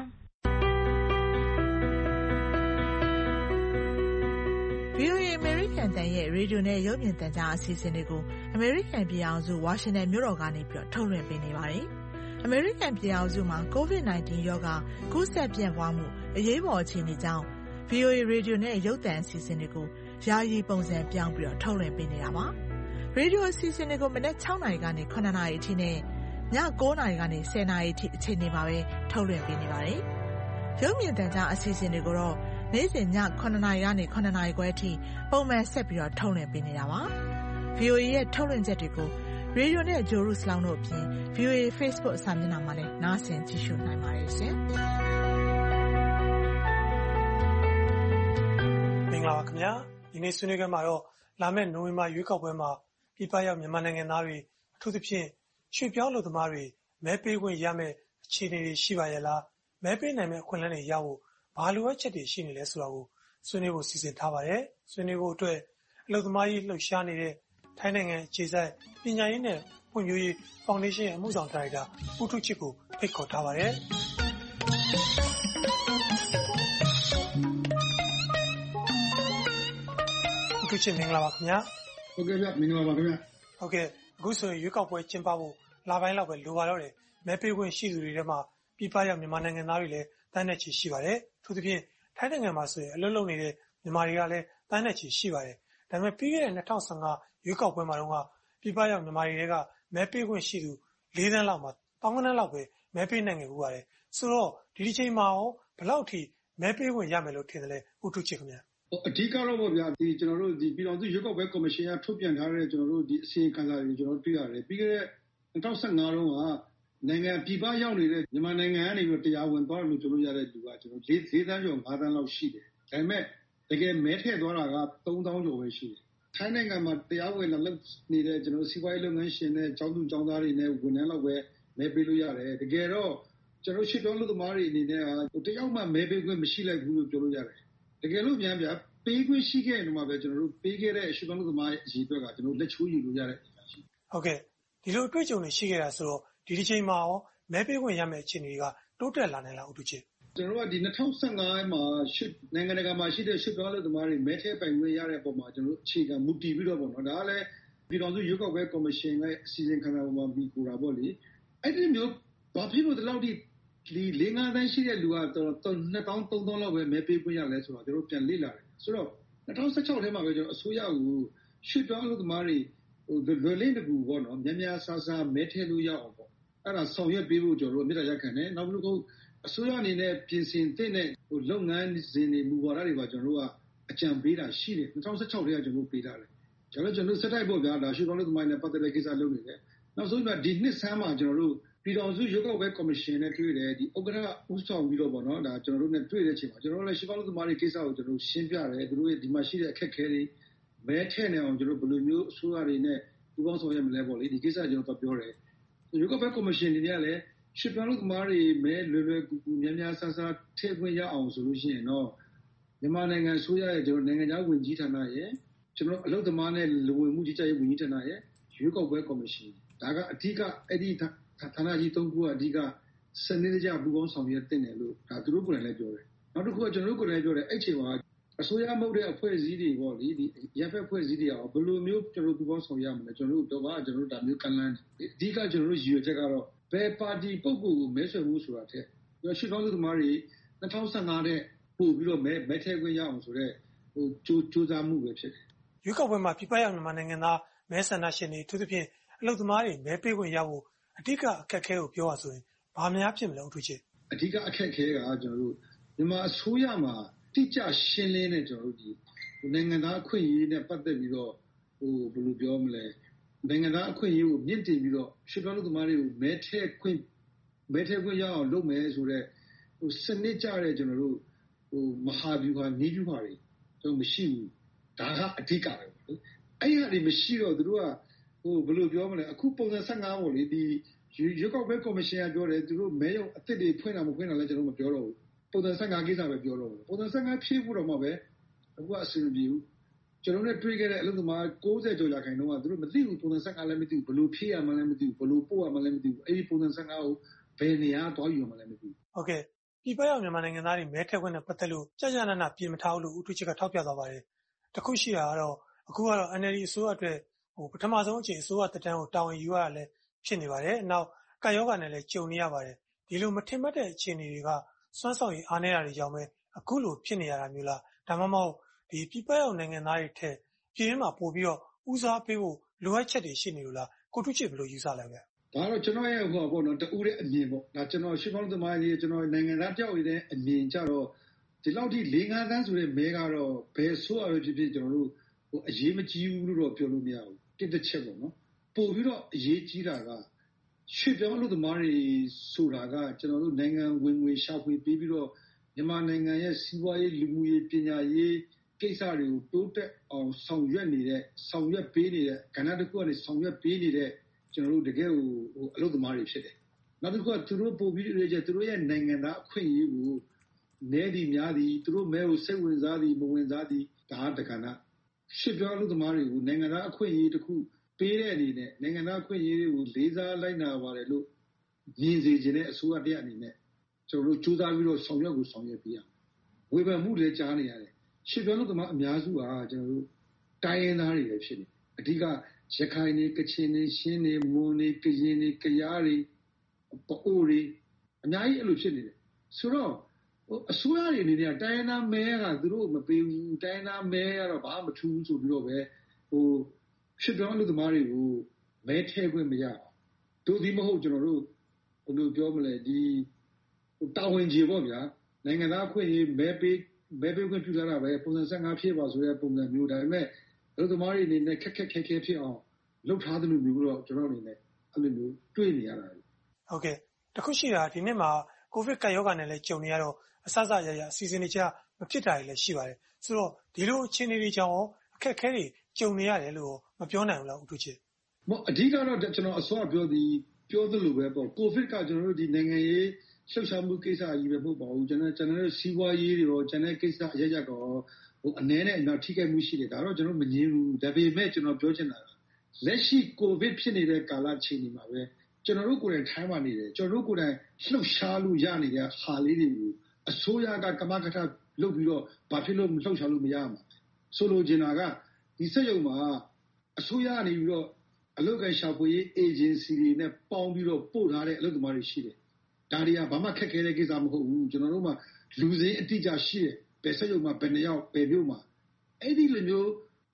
။ VOA အမေရိကန်တန်ရဲ့ရေဒီယိုနဲ့ရုပ်မြင်သံကြားအစီအစဉ်တွေကိုအမေရိကန်ပြည်အောင်စုဝါရှင်တန်မြို့တော်ကနေထုတ်လွှင့်ပေးနေပါတယ်။အမေရိကန်ပြည်အောင်စုမှာ COVID-19 ရောဂါကူးစက်ပြန့်ပွားမှုအရေးပေါ်အခြေအနေကြောင့်VOA ရေဒီယိုနဲ့ရုပ်သံအစီအစဉ်တွေကိုယာယီပုံစံပြောင်းပြီးထုတ်လွှင့်ပေးနေတာပါ။ရေဒီယိုအစီအစဉ်တွေကိုမနက်6နာရီကနေ9နာရီအထိနဲ့ည9နာရီကနေ10နာရီအထိအချိန်တွေမှာပဲထုတ်လွှင့်ပေးနေပါတယ်။ရုပ်မြင်သံကြားအစီအစဉ်တွေကိုတော့နေ့စဉ်ည9နာရီကနေ9နာရီခွဲအထိပုံမှန်ဆက်ပြီးထုတ်လွှင့်ပေးနေတာပါ။ VOA ရဲ့ထုတ်လွှင့်ချက်တွေကိုရေဒီယိုနဲ့ဂျိုရုစလောင်းတို့အပြင် VOA Facebook အစာမျက်နှာမှာလည်းနားဆင်ကြည့်ရှုနိုင်ပါတယ်ရှင်။မင်္ဂလာပါခင်ဗျာဒီနေ့ဆွေးနွေးခန်းမှာတော့လာမယ့်နိုဝင်ဘာရွေးကောက်ပွဲမှာပြည်ပရောက်မြန်မာနိုင်ငံသားတွေအထူးသဖြင့်ရွှေ့ပြောင်းလုပ်သမားတွေမဲပေးခွင့်ရမယ့်အခြေအနေတွေရှိပါရဲ့လားမဲပေးနိုင်မယ့်အခွင့်အလမ်းတွေရဖို့ဘာလိုအပ်ချက်တွေရှိနေလဲဆိုတာကိုဆွေးနွေးဖို့စီစဉ်ထားပါတယ်ဆွေးနွေးဖို့အတွက်အလုပ်သမားရေးလှုပ်ရှားနေတဲ့ထိုင်းနိုင်ငံအခြေစိုက်ပညာရေးနဲ့ဖွံ့ဖြိုးရေးဖောင်ဒေးရှင်းအမှုဆောင်ဒါရိုက်တာဦးထုချစ်ကိုဖိတ်ခေါ်ထားပါတယ်ဦးချစ်မင်္ဂလာပါခင်ဗျာဟုတ်ကဲ့ဗျမင်္ဂလာပါခင်ဗျာဟုတ်ကဲ့အခုဆိုရင်ရွေးကောက်ပွဲကျင်းပဖို့လပိုင်းလောက်ပဲလိုပါတော့တယ်မဲပေးခွင့်ရှိသူတွေထဲမှာပြည်ပရောက်မြန်မာနိုင်ငံသားတွေလည်းတန်းနဲ့ချီရှိပါတယ်အထူးသဖြင့်ထိုင်းနိုင်ငံမှာဆိုရင်အလုပ်လုပ်နေတဲ့မြန်မာတွေကလည်းတန်းနဲ့ချီရှိပါတယ်ဒါပေမဲ့ပြီးခဲ့တဲ့2015ရွေးကောက်ပွဲမှာတော့ပြည်ပရောက်မြန်မာတွေကမဲပေးခွင့်ရှိသူ4သန်းလောက်မှာပေါင်းကနန်းလောက်ပဲမဲပေးနိုင်ခဲ့ဘူးပါတယ်ဆိုတော့ဒီချိန်မှာရောဘယ်လောက်ထိမဲပေးခွင့်ရမယ်လို့ထင်တယ်လဲဦးထုချစ်ခင်ဗျာအဓိကတော့ပေါ့ဗျာကျွန်တော်တို့ပြည်တော်စုရွေးကောက်ပွဲကော်မရှင်ကထုတ်ပြန်ထားတဲ့ကျွန်တော်တို့ဒီအစီရင်ခံစာတွေကျွန်တော်တွေ့ရတယ်ပြီးခဲ့တဲ့2015တုန်းကနိုင်ငံပြည်ပရောက်နေတဲ့မြန်မာနိုင်ငံကနေပြီးတရားဝင်သွားလို့ကျွန်တော်ရတဲ့လူကကျွန်တော်4သန်းကျော်5သန်းလောက်ရှိတယ်ဒါပေမဲ့တကယ်မဲထည့်သွားတာက3000ကျော်ပဲရှိတယ်ထိုင်းနိုင်ငံမှာတရားဝင်လုပ်နေတဲ့ကျွန်တော်စီးပွားရေးလုပ်ငန်းရှင်နဲ့ကျောင်းသူကျောင်းသားတွေနဲ့ဝန်ထမ်းလောက်ပဲမဲပေးလို့ရတယ်တကယ်တော့ကျွန်တော်ရှစ်တော်လူသမားတွေအနေနဲ့တယောက်မှမဲပေးခွင့်မရှိလိုက်ဘူးလို့ပြောလို့ရတယ်တကယ်လို့ပြန်ပြပေးခွင့်ရှိခဲ့ရင်တော့ပဲကျွန်တော်တို့ပေးခဲ့တဲ့ရှစ်တော်လူသမားအရေးအတွက်ကကျွန်တော်လက်ချိုးယူလို့ရတဲ့အနေအထားရှိဟုတ်ကဲ့ဒီလိုတွေ့ကြုံနေရှိခဲ့တာဆိုတော့ဒီချိန်မှာရောမဲပေးခွင့်ရမယ့်အခြေအနေတွေကတိုးတက်လာနိုင်လားဦးထုချစ်ကျွန်တော်တို့ကဒီ2015မှာနိုင်ငံတကာမှာရှိတဲ့ရှစ်တော်လူသမားတွေမဲထည့်ပိုင်ခွင့်ရတဲ့အပေါ်မှာကျွန်တော်တို့အခြေခံမူတည်ပြီးတော့ပေါ့နော်ဒါကလည်းပြည်တော်စုရွေးကောက်ပွဲကော်မရှင်ရဲ့အစီအစဉ်ခံစာပေါ်မှာပြီးကိုတာပေါ့လေအဲ့ဒီမျိုးဘာဖြစ်လို့ဒီလောက်ထိဒီ4-5 သန်းရှိတဲ့လူက2,000-3,000 လောက်ပဲမဲပေးခွင့်ရလဲဆိုတော့ကျွန်တော်ပြန်လေ့လာတယ်ဆိုတော့2016ထဲမှာပဲကျွန်တော်အစိုးရကိုရွှေ့ပြောင်းအလုပ်သမားတွေလွယ်လင့်တကူပေါ့နော်များများဆဆမဲထည့်လို့ရအောင်ပေါ့အဲ့ဒါဆောင်ရွက်ပေးဖို့ကျွန်တော်တို့မေတ္တာရပ်ခံတယ်နောက်ပြီးတော့အစိုးရအနေနဲ့ပြင်ဆင်တဲ့လုပ်ငန်းစဉ်တွေမူဝါဒတွေပါကျွန်တော်တို့ကအကြံပေးတာရှိတယ်2016ထဲကကျွန်တော်တို့ပေးထားတယ်ကျွန်တော်စက်တိုက်ပေါ့ဗျာဒါရွှေ့ပြောင်းအလုပ်သမားတွေနဲ့ပတ်သက်တဲ့ကိစ္စလုပ်နေတယ်နောက်ဆုံးဒီနှစ်ဆန်းမှာကျွန်တော်တို့ပြည်ထောင်စုရွေးကောက်ပွဲကော်မရှင်နဲ့တွေ့တယ်ဒီဥက္ကဋ္ဌဦးဆောင်ပြီးတော့ပေါ့နော်ဒါကျွန်တော်တို့နဲ့တွေ့တဲ့အချိန်မှာကျွန်တော်တို့လည်းရွှေ့ပြောင်းအလုပ်သမားတွေကိစ္စကိုကျွန်တော်ရှင်းပြတယ်သူတို့ရဲ့ဒီမှာရှိတဲ့အခက်အခဲတွေမဲထည့်နေအောင်ကျွန်တော်ဘယ်လိုမျိုးအစိုးရတွေနဲ့ပူးပေါင်းဆောင်ရွက်မလဲပေါ့လေဒီကိစ္စကျွန်တော်ပြောတယ်ရွေးကောက်ပွဲကော်မရှင်တွေနဲ့လည်းရွှေ့ပြောင်းအလုပ်သမားတွေမဲလွယ်လွယ်ကူကူများများဆဆထည့်ခွင့်ရအောင်ဆိုလို့ရှိရင်တော့မြန်မာနိုင်ငံအစိုးရရဲ့ကျွန်တော်နိုင်ငံသားဝန်ကြီးဌာနရဲ့ကျွန်တော်အလုပ်သမားနဲ့လူဝင်မှုကြီးကြပ်ရေးဝန်ကြီးဌာနရဲ့ရွေးကောက်ပွဲကော်မရှင်ဒါကအဓိကအဲ့ဒီဌာနကြီး3ခုကအဓိကစနစ်တကျပူးပေါင်းဆောင်ရွက်တင်တယ်လို့ဒါသူတို့ကိုယ်တိုင်လည်းပြောတယ်နောက်တစ်ခုကကျွန်တော်တို့ကိုယ်တိုင်ပြောတယ်အဲ့ချိန်မှာအစိုးရမဟုတ်တဲ့အဖွဲ့အစည်းတွေပေါ့လေဒီရပ်ဖက်အဖွဲ့အစည်းတွေအောင်ဘယ်လိုမျိုးကျွန်တော်တို့ပူးပေါင်းဆောင်ရွက်ရမလဲကျွန်တော်တို့တော့ကျွန်တော်တို့ဒါမျိုးကန့်လန့်အဓိကကျွန်တော်တို့ရည်ရွယ်ချက်ကတော့ဘယ်ပါတီပုဂ္ဂိုလ်ကိုမဲဆွယ်မှုဆိုတာထက်ရွှေ့ပြောင်းအလုပ်သမားတွေ2015တဲ့ပို့ပြီးတော့မဲထည့်ခွင့်ရအောင်ဆိုတော့ကြိုးစားမှုပဲဖြစ်တယ်ရွေးကောက်ပွဲမှာပြည်ပရောက်မြန်မာနိုင်ငံသားမဲဆန္ဒရှင်တွေအထူးသဖြင့်အလုပ်သမားတွေမဲပေးခွင့်ရဖို့အဓိကအခက်အခဲကိုပြောရဆိုရင်ဘာများဖြစ်မလဲဦးထွေးချစ်အဓိကအခက်အခဲကကျွန်တော်တို့မြန်မာအစိုးရမှာတိကျရှင်းလင်းတဲ့ကျွန်တော်တို့ဒီနိုင်ငံသားအခွင့်အရေးနဲ့ပတ်သက်ပြီးတော့ဘယ်လိုပြောမလဲနိုင်ငံသားအခွင့်အရေးကိုမြင့်တင်ပြီးတော့ရွှေ့ပြောင်းအလုပ်သမားတွေကိုမဲထည့်ခွင့်ရအောင်လုပ်မယ်ဆိုတော့စနစ်ကျတဲ့ကျွန်တော်တို့မဟာဗျူဟာနည်းဗျူဟာတွေကျွန်တော်မရှိဘူးဒါကအဓိကပဲပေါ့လေအဲ့ဒီဟာတွေမရှိတော့သူတို့ကဘယ်လိုပြောမလဲအခုပုံစံ15ပေါ့လေဒီရွေးကောက်ပွဲကော်မရှင်ကပြောတယ်သူတို့မဲရုံအသစ်တွေဖွင့်တာမဖွင့်တာလည်းကျွန်တော်မပြောတော့ဘူးပုံစံ15ကိစ္စပဲပြောတော့ဘူးပုံစံ15ဖြည့်ဖို့တော့မှပဲအခုကအဆင်မပြေဘူးကျွန်တော်တို့တွေ့ခဲ့တဲ့အလုပ်သမား60ကျော်ရာခိုင်နှုန်းကသူတို့မသိဘူးပုံစံ15လည်းမသိဘူးဘယ်လိုဖြည့်ရမှလည်းမသိဘူးဘယ်လိုပို့ရမှလည်းမသိဘူးအဲ့ဒီပုံစံ15ကိုဘယ်နေရာသွားယူရမှလည်းမသိဘူးဟုတ်ကဲ့ပြည်ပရောက်မြန်မာနိုင်ငံသားတွေမဲထည့်ခွင့်နဲ့ပတ်သက်လို့ကြာကြာနာနာပြင်မထားဘူးလို့ဦးထွေးချစ်ကထောက်ပြသွားပါတယ်တခုရှိတာကတော့အခုကတော့ NLD အစိုးရအတွက်ပထမဆုံးအချိန်အစိုးရတက်တန်းကိုတာဝန်ယူရတာလည်းဖြစ်နေပါတယ်။နောက်ကပ်ရောဂါနဲ့လည်းကြုံနေရပါတယ်။ဒီလိုမထင်မှတ်တဲ့အခြေအနေတွေကစွမ်းဆောင်ရည်အားနည်းတာတွေကြောင့်ပဲအခုလိုဖြစ်နေရတာမျိုးလား။ဒါမှမဟုတ်ဒီပြည်ပရောက်နိုင်ငံသားတွေထက်ပြည်တွင်းမှာပို့ပြီးတော့ဦးစားပေးဖို့လိုအပ်ချက်တွေရှိနေလို့လား။ကိုထွေးချစ်ဘယ်လိုယူဆလဲဗျ။ဒါတော့ကျွန်တော်ရဲ့ပေါ့နော်တူတဲ့အမြင်ပေါ့။ဒါကျွန်တော်ရွှေ့ပြောင်းသမားကြီးကျွန်တော်နိုင်ငံသားတယောက်ရဲ့အမြင်ကြတော့ဒီလောက်ထိ4-5 သန်းဆိုတဲ့မဲကတော့ဘယ်ဆိုးရဖြစ်ဖြစ်ကျွန်တော်တို့အရေးမကြီးဘူးလို့တော့ပြောလို့မရဘူး။တစ်ချက်ပေါ့နော်။ပို့ပြီးတော့အရေးကြီးတာကရွှေ့ပြောင်းအလုပ်သမားတွေဆိုတာကကျွန်တော်တို့နိုင်ငံဝင်ငွေရှာဖွေပေးပြီးတော့မြန်မာနိုင်ငံရဲ့စီးပွားရေးလူမှုရေးပညာရေးကိစ္စတွေကိုတိုးတက်အောင်ဆောင်ရွက်ပေးနေတဲ့ကဏ္ဍတစ်ခုကနေဆောင်ရွက်ပေးနေတဲ့ကျွန်တော်တို့တကယ်ကိုအလုပ်သမားတွေဖြစ်တယ်။နောက်တစ်ခုကသူတို့ပို့ပြီးတော့သူတို့ရဲ့နိုင်ငံသားအခွင့်အရေးကိုနည်းသည်များသည်သူတို့မဲကိုစိတ်ဝင်စားသည်မဝင်စားသည်ဒါကတကဏ္ဍရွှေ့ပြောင်းအလုပ်သမားတွေကိုနိုင်ငံသားအခွင့်အရေးတစ်ခုပေးတဲ့အနေနဲ့နိုင်ငံသားအခွင့်အရေးတွေကိုလေးစားလိုက်နာပါတယ်လို့မြင်စေခြင်းနဲ့အစိုးရတရားအနေနဲ့ကျွန်တော်တို့ကြိုးစားပြီးတော့ဆောင်ရွက်ပေးရမယ်။ဝေဖန်မှုလည်းကြားနေရတယ်။ရွှေ့ပြောင်းအလုပ်သမားအများစုဟာကျွန်တော်တို့တိုင်းရင်းသားတွေပဲဖြစ်နေ။အဓိကရခိုင်တွေကချင်တွေရှင်းတွေမွန်တွေကရင်တွေကရားတွေပအိုတွေအများကြီးအဲ့လိုဖြစ်နေတယ်။ဆိုတော့အစိုးရတွေအနေနဲ့တိုင်းရင်းသားမဲကသူတို့မပေးဘူးတိုင်းရင်းသားမဲကတော့ဘာမှမထူးဘူးဆိုပြီးတော့ပဲရွှေ့ပြောင်းအလုပ်သမားတွေကိုမဲထည့်ခွင့်မရအောင်တို့ဒီမဟုတ်ကျွန်တော်တို့ဘယ်လိုပြောမလဲဒီတာဝန်ကြီးပေါ့ဗျာနိုင်ငံသားအခွင့်အရေးမဲပေးခွင့်ပြုထားတာပဲပုံစံ15ဖြည့်ပါဆိုတဲ့ပုံစံမျိုးဒါပေမဲ့အလုပ်သမားတွေအနေနဲ့ခက်ဖြစ်အောင်လုပ်ထားတယ်လို့မျိုးတော့ကျွန်တော်အနေနဲ့အဲ့လိုမျိုးတွေ့နေရတာဟုတ်ကဲ့တခုရှိတာဒီနေ့မှာကိုဗစ်ကပ်ရောဂါနဲ့လည်းကြုံနေရတော့အစရအစီအစဉ်တွေချမဖြစ်တာတွေလည်းရှိပါတယ်ဆိုတော့ဒီလိုအခြေအနေတွေကြောင့်အခက်အခဲတွေကြုံနေရတယ်လို့မပြောနိုင်ဘူးလားဦးထွေးချစ်အဓိကတော့ကျွန်တော်အစောပြောသလိုပဲပေါ့ကိုဗစ်ကကျွန်တော်တို့ဒီနိုင်ငံရေးလှုပ်ရှားမှုကိစ္စကြီးပဲမဟုတ်ပါဘူးကျွန်တော်တို့စီးပွားရေးတွေရောကျွန်တော်ကိစ္စအရရက်တော့အနည်းနဲ့အများထိခိုက်မှုရှိတယ်ဒါတော့ကျွန်တော်မငြင်းဘူးဒါပေမဲ့ကျွန်တော်ပြောချင်တာကလက်ရှိကိုဗစ်ဖြစ်နေတဲ့ကာလချိန်ဒီမှာပဲကျွန်တော်တို့ကိုယ်တိုင်ထိုင်းပါနေတယ်ကျွန်တော်တို့ကိုယ်တိုင်လှုပ်ရှားလို့ရနေတဲ့ဟာလေးတွေကိုအစိုးရကကမကထလုပ်ပြီးတော့ဘာဖြစ်လို့လှုပ်ရှားလို့မရမှာဆိုလိုချင်တာကဒီစက်ရုံမှာအစိုးရကနေပြီးတော့အလုပ်ကိုင်ရှာဖွေရေး agency တွေနဲ့ပေါင်းပြီးတော့ပို့ထားတဲ့အလုပ်သမားတွေရှိတယ်ဒါတွေကဘာမှခက်ခဲတဲ့ကိစ္စမဟုတ်ဘူးကျွန်တော်တို့မှာလူစင်းအတိအကျရှိတယ်ဘယ်ဆက်ရုံမှာဘယ်နှစ်ယောက်ဘယ်မြို့မှာအဲ့ဒီလိုမျိုး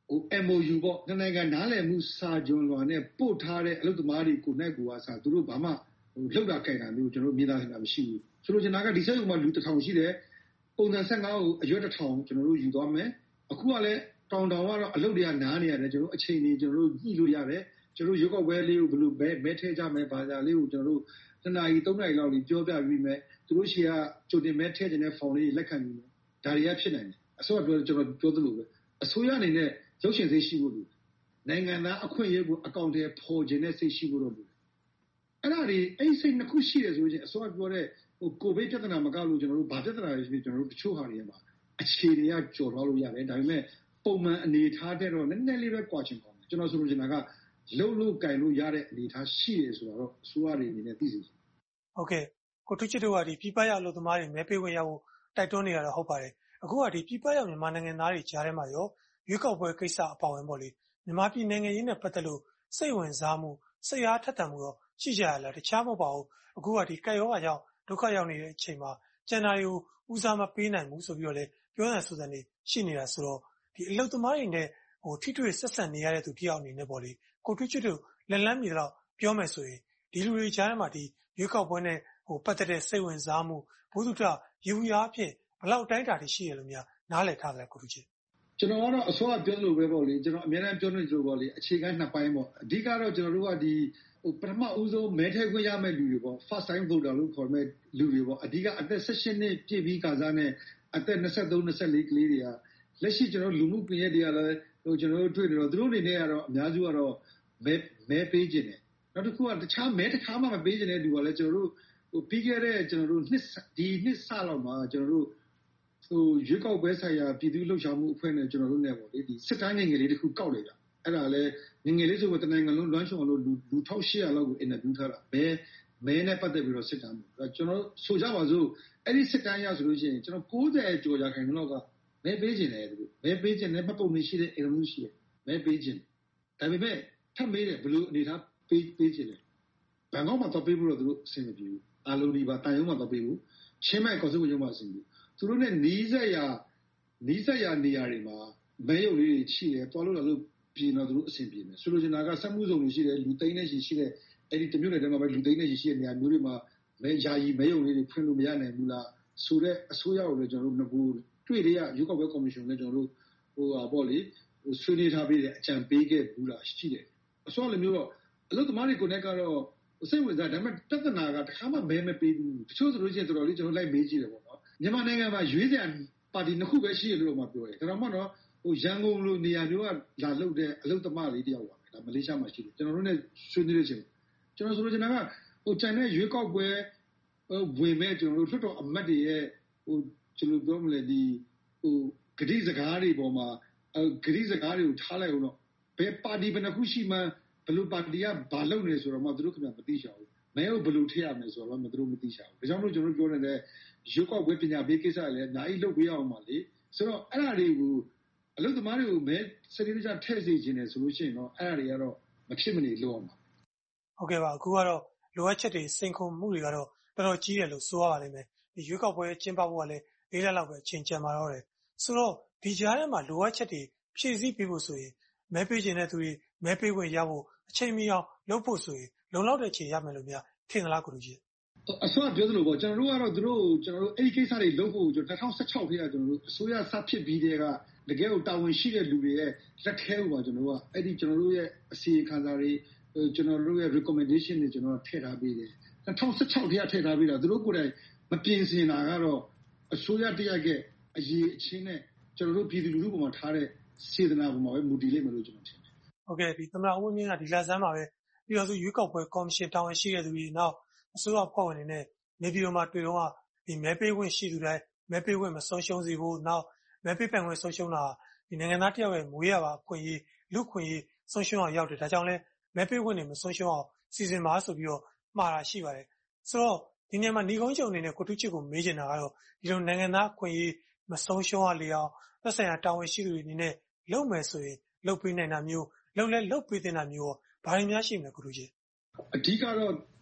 MOU ပေါ့နိုင်ငံနားလည်မှုစာချုပ်လွှာနဲ့ပို့ထားတဲ့အလုပ်သမားတွေကိုနိုင်ကိုအစားသူတို့ဘာမှလောက်တာကြိုက်တာမျိုးကျွန်တော်မြင်တာမရှိဘူးဆိုလို့ကျွန်တော်ကဒီဆက်ရုံမှာလူ1000ရှိတယ်ပုံစံ15ကိုအရွက်1000ကျွန်တော်တို့ယူသွားမယ်အခုကလည်းတောင်ကတော့အလုပ်တွေကနားနေရတယ်ကျွန်တော်အချိန်ကြီးကျွန်တော်တို့ညှိလို့ရတယ်ကျွန်တော်ရုပ်ောက်ပွဲလေးကိုဘယ်လိုမဲထဲကြမယ်ဘာသာလေးကိုကျွန်တော်တို့2နာရီ3နာရီလောက်လေးပြောပြပြီးမယ်သူတို့ရှေ့ကကြိုတင်မဲထဲခြင်းတဲ့ဖောင်လေးလက်ခံပြီးမယ်ဒါတွေကဖြစ်နိုင်တယ်အစိုးရပြောကျွန်တော်ပြောသလိုပဲအစိုးရအနေနဲ့ရုပ်ရှင်စိတ်ရှိဖို့လိုနိုင်ငံသားအခွင့်အရေးကိုအကောင့်ထဲပေါ်ခြင်းနဲ့စိတ်ရှိဖို့လိုအဲ့ဒါတွေအဲ့စိတ်နှစ်ခုရှိတယ်ဆိုရင်အစိုးရပြောတဲ့ကိုဗစ်ပြဿနာမကလို့ကျွန်တော်တို့ဘာပြဿနာတွေဖြစ်ကျွန်တော်တို့တချို့ဟာတွေမှာအခြေတွေကကြော်သွားလို့ရတယ်ဒါပေမဲ့ပုံမှန်အနေထားတဲ့တော့နည်းနည်းလေးပဲကြွားချင်ပါမယ်ကျွန်တော်ဆိုလို့ချင်တာကလှုပ်လို့ကင်လို့ရတဲ့အနေထားရှိတယ်ဆိုတော့အစိုးရတွေအနေနဲ့သိစေချင်ဟုတ်ကဲ့ကိုထုချစ်တို့ကဒီပြပရောက်အလုပ်သမားတွေမဲပေးဝင်ရဖို့တိုက်တွန်းနေတာတော့ဟုတ်ပါတယ်အခုကဒီပြပရောက်မြန်မာနိုင်ငံသားတွေကြားထဲမှာရောရွေးကောက်ပွဲကိစ္စအပါဝင်ပေါ့လေမြန်မာပြည်နိုင်ငံရေးနဲ့ပတ်သက်လို့စိတ်ဝင်စားမှုစိတ်အားထက်သန်မှုရောရှိကြရလားတခြားမဟုတ်ပါဘူးအခုကဒီကက်ရောဂါကြောင့်ဒုက္ခရောက်နေတဲ့အချိန်မှာကျန်တာတွေကိုဦးစားမပေးနိုင်ဘူးဆိုပြီးတော့လေပြောရဆိုတဲ့နေရှိနေတာဆိုတော့ဒီအလုပ်သမားတွေနဲ့ထိတွေ့ဆက်ဆံနေရတဲ့သူတယောက်အနေနဲ့ပေါ့လေကိုထွေးချစ်တို့လက်လန်းမြေတော့ပြောမယ်ဆိုရင်ဒီလူတွေကြားထဲမှာဒီရွေးကောက်ပွဲနဲ့ပတ်သက်တဲ့စိတ်ဝင်စားမှုဘုသူတယူရအဖြစ်ဘလောက်တိုင်းတာတွေရှိရလို့များနားလည်ထားတယ်ကိုထွေးချစ်ကျွန်တော်ကတော့အစိုးရပြောလို့ပဲပေါ့လေကျွန်တော်အများအားပြောနေလို့ပေါ့လေအခြေခံနှစ်ပိုင်းပေါ့အဓိကတော့ကျွန်တော်တို့ကဒီပထမဦးဆုံးမဲထည့်ခွင့်ရမယ့်လူတွေပေါ့ first time voter လို့ခေါ်မဲ့လူတွေပေါ့အဓိကအသက်18နှစ်ပြည့်ပြီးခါစားနဲ့အသက်23 24ကလေးတွေကလက်ရှိကျွန်တော်လူမှုကွန်ရက်တွေကလည်းကျွန်တော်တို့တွေ့နေတော့သူတို့အနေနဲ့ကတော့အများစုကတော့မဲပေးခြင်းတယ်နောက်တစ်ခုကတခြားမဲတစ်ခါမှမပေးခြင်းတဲ့လူကလည်းကျွန်တော်တို့ပြီးခဲ့တဲ့ကျွန်တော်တို့နှစ်စလောက်မှာကျွန်တော်တို့ရွေးကောက်ပွဲဆိုင်ရာပြည်သူ့လှုပ်ရှားမှုအဖွဲ့နဲ့ကျွန်တော်တို့နဲ့ပေါ့လေဒီစစ်တမ်းငယ်ငယ်လေးတစ်ခုကောက်လိုက်တာအဲ့ဒါလည်းငယ်ငယ်လေးဆိုတော့တနိုင်ငံလုံးလွှမ်းခြုံအောင်လို့လူ1800လောက်ကိုအင်တာဗျူးထားတာမဲနဲ့ပတ်သက်ပြီးတော့စစ်တမ်းပေါ့ကျွန်တော်ဆိုကြပါစို့အဲ့ဒီစစ်တမ်းရဆိုလို့ရှိရင်ကျွန်တော်90ကျော်ရာခိုင်နှုန်းလောက်ကမဲပေးခြင်းတယ်သူမဲပေးခြင်းနဲ့မှတ်ပုံနေရှိတဲ့အင်တာဗျူးရှိတယ်မဲပေးခြင်းဒါပေမဲ့ထပ်မေးတယ်ဘယ်လိုအနေထားပေးခြင်းလဲဘန်ကောက်မှာတော့ပေးဖို့တော့သူတို့အဆင်မပြေဘူးအားလုံးဒီပါတန်ရုံးမှာတော့ပေးဘူးချင်းမိုင်ကော်စုရုံးမှာအဆင်ပြေသူတို့နဲ့နီးစက်ရာနေရာတွေမှာမဲရုံလေးတွေရှိတယ်တွားလို့လာလို့ပြင်တော့သူတို့အဆင်ပြေမယ်ဆိုလိုချင်တာကစက်မှုစုံတွေရှိတယ်လူသိန်းနဲ့ရှိတဲ့အဲ့ဒီတမျိုးနဲ့တည်းမှာပဲလူသိန်းနဲ့ရှိတဲ့နေရာမျိုးတွေမှာမဲယာယီမဲရုံလေးတွေဖွင့်လို့မရနိုင်ဘူးလားဆိုတဲ့အစိုးရကိုလည်းကျွန်တော်တို့ငကူတွေ့တဲ့ရွေးကောက်ပွဲကော်မရှင်နဲ့ကျွန်တော်တို့ပေါ့လေဆွေးနွေးထားပြီးတဲ့အကြံပေးခဲ့ဘူးလားရှိတယ်အစိုးရလည်းမျိုးတော့အလုပ်သမားတွေကိုလည်းကတော့စိတ်ဝင်စားဒါပေမဲ့တသနာကတခါမှမဲမပေးဘူးတချို့ဆိုလို့ရှိရင်တော်တော်လေးကျွန်တော်လိုက်မေးကြည့်တယ်ပေါ့နော်မြန်မာနိုင်ငံမှာရွေးစရာပါတီနှစ်ခုပဲရှိရလို့မှပြောတယ်ဒါတော့မှတော့ရန်ကုန်လိုနေရာမျိုးကလာလုပ်တဲ့အလုပ်သမားလေးတယောက်ပါပဲဒါမလေးရှားမှာရှိတယ်ကျွန်တော်တို့ ਨੇ ဆွေးနွေးလို့ရှိရင်ကျွန်တော်ဆိုလို့ကျွန်တော်ကကျန်တဲ့ရွေးကောက်ပွဲဝင်မဲ့ကျွန်တော်တို့လွှတ်တော်အမတ်တွေရဲ့ကျွန်တော်ပြောမလဲဒီဂတိစကားတွေပေါ်မှာဂတိစကားတွေကိုထားလိုက်အောင်တော့ဘယ်ပါတီဘယ်နှခုရှိမှဘယ်လိုပါတီကဘာလုပ်နေဆိုတော့မှသူတို့ခင်ဗျမသိချင်ဘူးမဲကိုဘယ်လိုထည့်ရမလဲဆိုတော့မှသူတို့မသိချင်ဘူးဒါကြောင့်မို့ကျွန်တော်တို့ပြောနေတဲ့ရွေးကောက်ပွဲပညာပေးကိစ္စလည်းအများကြီးလုပ်ပေးအောင်ပါလေဆိုတော့အဲ့ဒါတွေကိုအလုပ်သမားတွေကိုမဲစနစ်တကျထည့်စေခြင်းနဲ့ဆိုလို့ရှိရင်တော့အဲ့ဒါတွေကတော့မဖြစ်မနေလုပ်အောင်ပါဟုတ်ကဲ့ပါအခုကတော့လိုအပ်ချက်တွေစိန်ခေါ်မှုတွေကတော့တော်တော်ကြီးတယ်လို့ဆိုရပါလိမ့်မယ်ဒီရွေးကောက်ပွဲကျင်းပဖို့ကလည်း၄လလောက်ပဲအချိန်ကျန်ပါတော့တယ်ဆိုတော့ဒီကြားထဲမှာလိုအပ်ချက်တွေဖြည့်ဆည်းပေးဖို့ဆိုရင်မဲပေးခြင်းတဲ့သူတွေမဲပေးခွင့်ရဖို့အချိန်မီအောင်လုပ်ဖို့ဆိုရင်လုံလောက်တဲ့အချိန်ရမယ်လို့များထင်သလားကိုလူကြီးအစိုးရပြောသလိုပေါ့ကျွန်တော်တို့ကတော့သူတို့ကျွန်တော်တို့အဲ့ဒီကိစ္စတွေလုပ်ဖို့ကျွန်တော်2016ထဲကကျွန်တော်တို့အစိုးရစဖြစ်ပြီးတဲ့ကတကယ်ကိုတာဝန်ရှိတဲ့လူတွေရဲ့လက်ထဲကိုပါကျွန်တော်တို့ကအဲ့ဒီကျွန်တော်တို့ရဲ့အစီအခံစာတွေကျွန်တော်တို့ရဲ့ recommendation တွေကျွန်တော်ထည့်ထားပေးတယ်2016ထဲကထည့်ထားပေးတာသူတို့ကိုယ်တိုင်မပြင်ဆင်တာကတော့အစိုးရတရက်ကအရေးအချင်းနဲ့ကျွန်တော်တို့ပြည်သူလူထုပေါ်မှာထားတဲ့စေတနာပေါ်မှာပဲမူတည်လိမ့်မယ်လို့ကျွန်တော်ထင်တယ်ဟုတ်ကဲ့ဒီသမ္မတဦးဝင်းမြင့်ကဒီလဆန်းမှာပဲပြီးတော့ရွေးကောက်ပွဲကော်မရှင်တာဝန်ရှိတဲ့သူတွေနောက်အစိုးရဖွဲ့ဝင်တွေနဲ့နေပြည်တော်မှာတွေ့တော့ဒီမဲပေးခွင့်ရှိသူတိုင်းမဲပေးခွင့်မဆုံးရှုံးစေဖို့နောက်မဲပေးပိုင်ခွင့်ဆုံးရှုံးတာဒီနိုင်ငံသားတယောက်ရဲ့မွေးရပါအခွင့်အရေးလူ့အခွင့်အရေးဆုံးရှုံးအောင်ရောက်တယ်ဒါကြောင့်လဲမဲပေးခွင့်တွေမဆုံးရှုံးအောင်စီစဉ်ပါဆိုပြီးတော့မှားတာရှိပါတယ်ဆိုတော့ဒီနေရာမှာညီကုန်းချုပ်အနေနဲ့ကိုထုချစ်ကိုမေးချင်တာကတော့ဒီလိုနိုင်ငံသားအခွင့်အရေးမဆုံးရှုံးရလေအောင်သက်ဆိုင်ရာတာဝန်ရှိသူတွေအနေနဲ့လုပ်မယ်ဆိုရင်လုပ်ပေးနိုင်တာမျိုးလုပ်ပေးတင်တာမျိုးဘာတွေများရှိမလဲကိုထုချစ်အဓိကတော့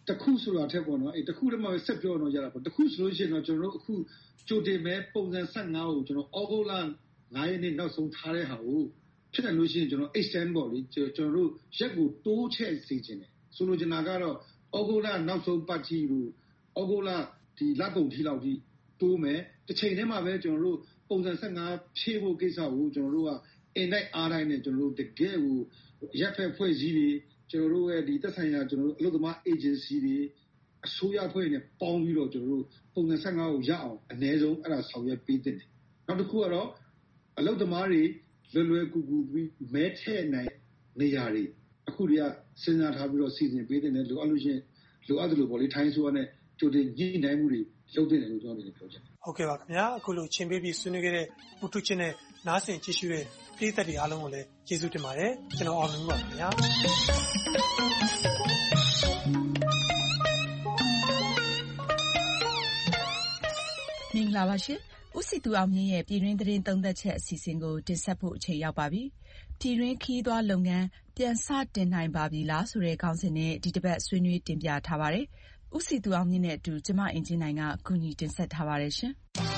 တစ်ခုဆိုတာထက်ပေါ့နော်တစ်ခုတည်းမှပဲဆက်ပြောတော့ရတာပေါ့တစ်ခုဆိုလို့ရှိရင်တော့ကျွန်တော်တို့အခုကြိုတင်မဲ့ပုံစံ15ကိုကျွန်တော်ဩဂုတ်လ9ရက်နေ့နောက်ဆုံးထားတဲ့ဟာကိုဖြစ်တယ်လို့ရှိရင်ကျွန်တော် extend ပေါ့လေကျွန်တော်တို့ရက်ကိုတိုးချဲ့စေချင်တယ်ဆိုလိုချင်တာကတော့ဩဂုတ်လနောက်ဆုံးပတ်ကြီးကိုဩဂုတ်လဒီလကုန်ထီလောက်ကြီးတိုးမယ်တစ်ချိန်တည်းမှာပဲကျွန်တော်တို့ပုံစံ15ဖြည့်ဖို့ကိစ္စကိုကျွန်တော်တို့ကအင်တိုက်အားတိုင်းနဲ့ကျွန်တော်တို့တကယ်ကိုရက်ဖက်ဖွဲ့စည်းပြီးကျွန်တော်တို့ရဲ့ဒီသက်ဆိုင်ရာကျွန်တော်တို့အလုပ်သမား agency တွေအစိုးရဖွဲ့နဲ့ပေါင်းပြီးတော့ကျွန်တော်တို့ပုံစံ15ကိုရအောင်အနည်းဆုံးအဲ့ဒါဆောင်ရွက်ပေးတဲ့နောက်တစ်ခုကတော့အလုပ်သမားတွေလွယ်ကူပြီးမဲထဲ့နိုင်နေရာတွေအခုတည်းကစဉ်းစားထားပြီးတော့စီစဉ်ပေးတဲ့လိုအပ်လို့ရှိရင်လိုအပ်တယ်လို့ပေါ့လေထိုင်းဆိုရနဲ့ကြိုတင်ညှိနှိုင်းမှုတွေလုပ်တဲ့လို့ကျွန်တော်တို့ပြောချင်တယ်ဟုတ်ကဲ့ပါခင်ဗျာအခုလိုချင်းပေးပြီးဆွေးနွေးခဲ့တဲ့ပုထုချင်းနဲ့နားဆင်ကြည့်ရှုတဲ့ပြည်သက်တွေအားလုံးကိုလည်းကျေးဇူးတင်ပါတယ်ကျွန်တော်အောင်မြင်ပါခင်ဗျာမင်္ဂလာပါရှင်ဦးစီသူအောင်မြင့်ရဲ့ပြည်တွင်းသတင်းသုံးသပ်ချက်အစီအစဉ်ကိုတင်ဆက်ဖို့အချိန်ရောက်ပါပြီပြည်တွင်းခီးသွွားလုပ်ငန်းပြန်စတင်နိုင်ပါပြီလားဆိုတဲ့ခေါင်းစဉ်နဲ့ဒီတစ်ပတ်ဆွေးနွေးတင်ပြထားပါတယ်ဦးစီသူအောင်မြင့်နဲ့အတူကျမအင်ဂျင်နိုင်ကကူညီတင်ဆက်ထားပါတယ်ရှင်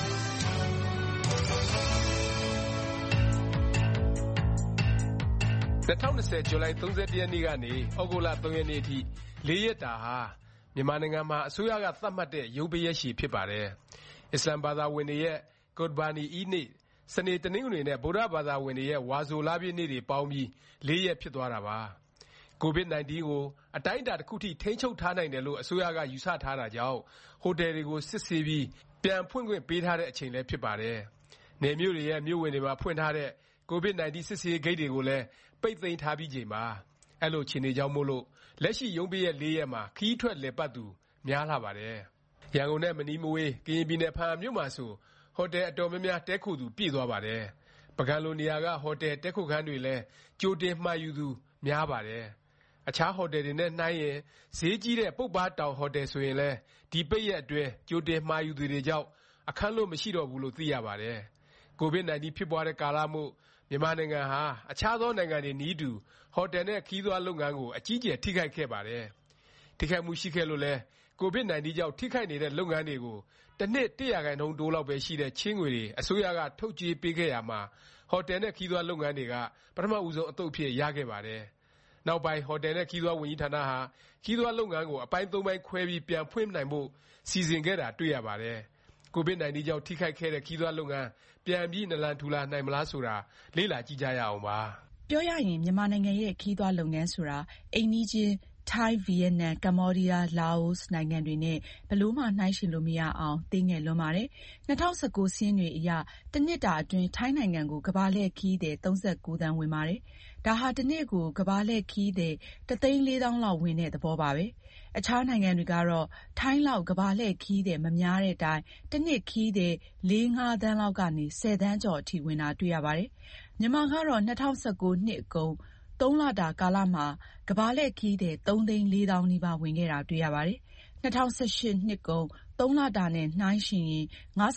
2020 ဇူလိုင် 31 ရက်နေ့ကနေဩဂုတ်လ 3 ရက်နေ့အထိ4ရက်တာဟာမြန်မာနိုင်ငံမှာအစိုးရကသတ်မှတ်တဲ့ရုံးပိတ်ရက်ရှည်ဖြစ်ပါတယ်အစ္စလာမ်ဘာသာဝင်တွေရဲ့ကုတ်ဘာနီအီးနေ့စနေတနင်္ဂနွေနဲ့ဗုဒ္ဓဘာသာဝင်တွေရဲ့ဝါဆိုလပြည့်နေ့တွေပေါင်းပြီး4ရက်ဖြစ်သွားတာပါCOVID-19 ကိုအတိုင်းအတာတစ်ခုထိထိန်းချုပ်ထားနိုင်တယ်လို့အစိုးရကယူဆထားတာကြောင့်ဟိုတယ်တွေကိုစစ်ဆေးပြီးပြန်ဖွင့်ခွင့်ပေးထားတဲ့အချိန်လည်းဖြစ်ပါတယ်နယ်မြို့တွေရဲ့မြို့ဝင်တွေမှာဖွင့်ထားတဲ့ COVID-19 စစ်ဆေးဂိတ်တွေကိုလည်းပိတ်သိမ်းထားပြီးချိန်မှာအဲ့လိုခြေနေကြောင်းမို့လို့လက်ရှိရုံးပိတ်ရက်4ရက်မှာခီးထွက်လည်ပတ်သူများလာပါတယ်ရန်ကုန်နဲ့မနီးမဝေးကရင်ပြည်နယ်ဖားမြို့မှာဆိုဟိုတယ်အတော်များများတဲခိုသူပြည့်သွားပါတယ်ပကံလိုနေရာကဟိုတယ်တဲခိုခန်းတွေလည်းကြိုတင်မှာယူသူများပါတယ်အခြားဟိုတယ်တွေနဲ့နှိုင်းရင်ဈေးကြီးတဲ့ပုပ္ပါတောင်ဟိုတယ်ဆိုရင်လည်းဒီပိတ်ရက်အတွင်းကြိုတင်မှာယူသူတွေကြောင့်အခန်းလို့မရှိတော့ဘူးလို့သိရပါတယ်COVID-19 ဖြစ်ပွားတဲ့ကာလမို့မြန်မာနိုင်ငံဟာအခြားသောနိုင်ငံတွေနည်းတူဟိုတယ်နဲ့ခီးသွွားလုပ်ငန်းကိုအကြီးအကျယ်ထိခိုက်ခဲ့ပါတယ်ထိခိုက်မှုရှိခဲ့လို့လဲCOVID-19 ကြောင့်ထိခိုက်နေတဲ့လုပ်ငန်းတွေကိုတစ်နှစ် 1% တိုးလောက်ပဲရှိတဲ့ချင်းငွေတွေအစိုးရကထုတ်ကြေးပေးခဲ့ရမှာဟိုတယ်နဲ့ခီးသွွားလုပ်ငန်းတွေကပထမဦးဆုံးအသုတ်ဖြစ်ရခဲ့ပါတယ်နောက်ပိုင်းဟိုတယ်နဲ့ခီးသွွားဝန်ကြီးဌာနဟာခီးသွွားလုပ်ငန်းကိုအပိုင်း 3 ပိုင်းခွဲပြီးပြန်ဖွင့်နိုင်ဖို့စီစဉ်ခဲ့တာတွေ့ရပါတယ်COVID-19 ကြောင့်ထိခိုက်ခဲ့တဲ့ခီးသွွားလုပ်ငန်းပြန်ပြီးနလန်ထူလာနိုင်မလားဆိုတာလေ့လာကြည့်ကြရအောင်ပါပြောရရင်မြန်မာနိုင်ငံရဲ့ခီးသွွားလုပ်ငန်းဆိုတာအိမ်နီးချင်းထိုင်း၊ဗီယက်နမ်၊ကမ္ဘောဒီးယား၊လာအိုနိုင်ငံတွေနဲ့ဘယ်လိုမှနှိုင်းယှဉ်လို့မရအောင်သေးငယ်လွန်းပါတယ်။2019စာရင်းတွေအရတစ်နှစ်တာအတွင်းထိုင်းနိုင်ငံကိုကမ္ဘာလှည့်ခရီးသည်39 သန်းဝင်ပါတယ်။ဒါဟာတစ်နေ့ကိုကမ္ဘာလှည့်ခရီးသည်1,400,000 လောက်ဝင်တဲ့သဘောပါပဲ။အခြားနိုင်ငံတွေကတော့ထိုင်းလောက်ကမ္ဘာလှည့်ခရီးသည်မများတဲ့တိုင်တစ်နှစ်ခရီးသည် 4-5 သန်းလောက်ကနေ10 သန်းကျော်အထိဝင်တာတွေ့ရပါတယ်။မြန်မာကတော့2019နှစ်အကုန်3 လတာကာလမှာကမ္ဘာလှည့်ခရီးသည် 3,400,000 နီးပါးဝင်ခဲ့တာတွေ့ရပါတယ်။2018နှစ်ကုန်3 လတာနဲ့နှိုင်းယှဉ်ရင်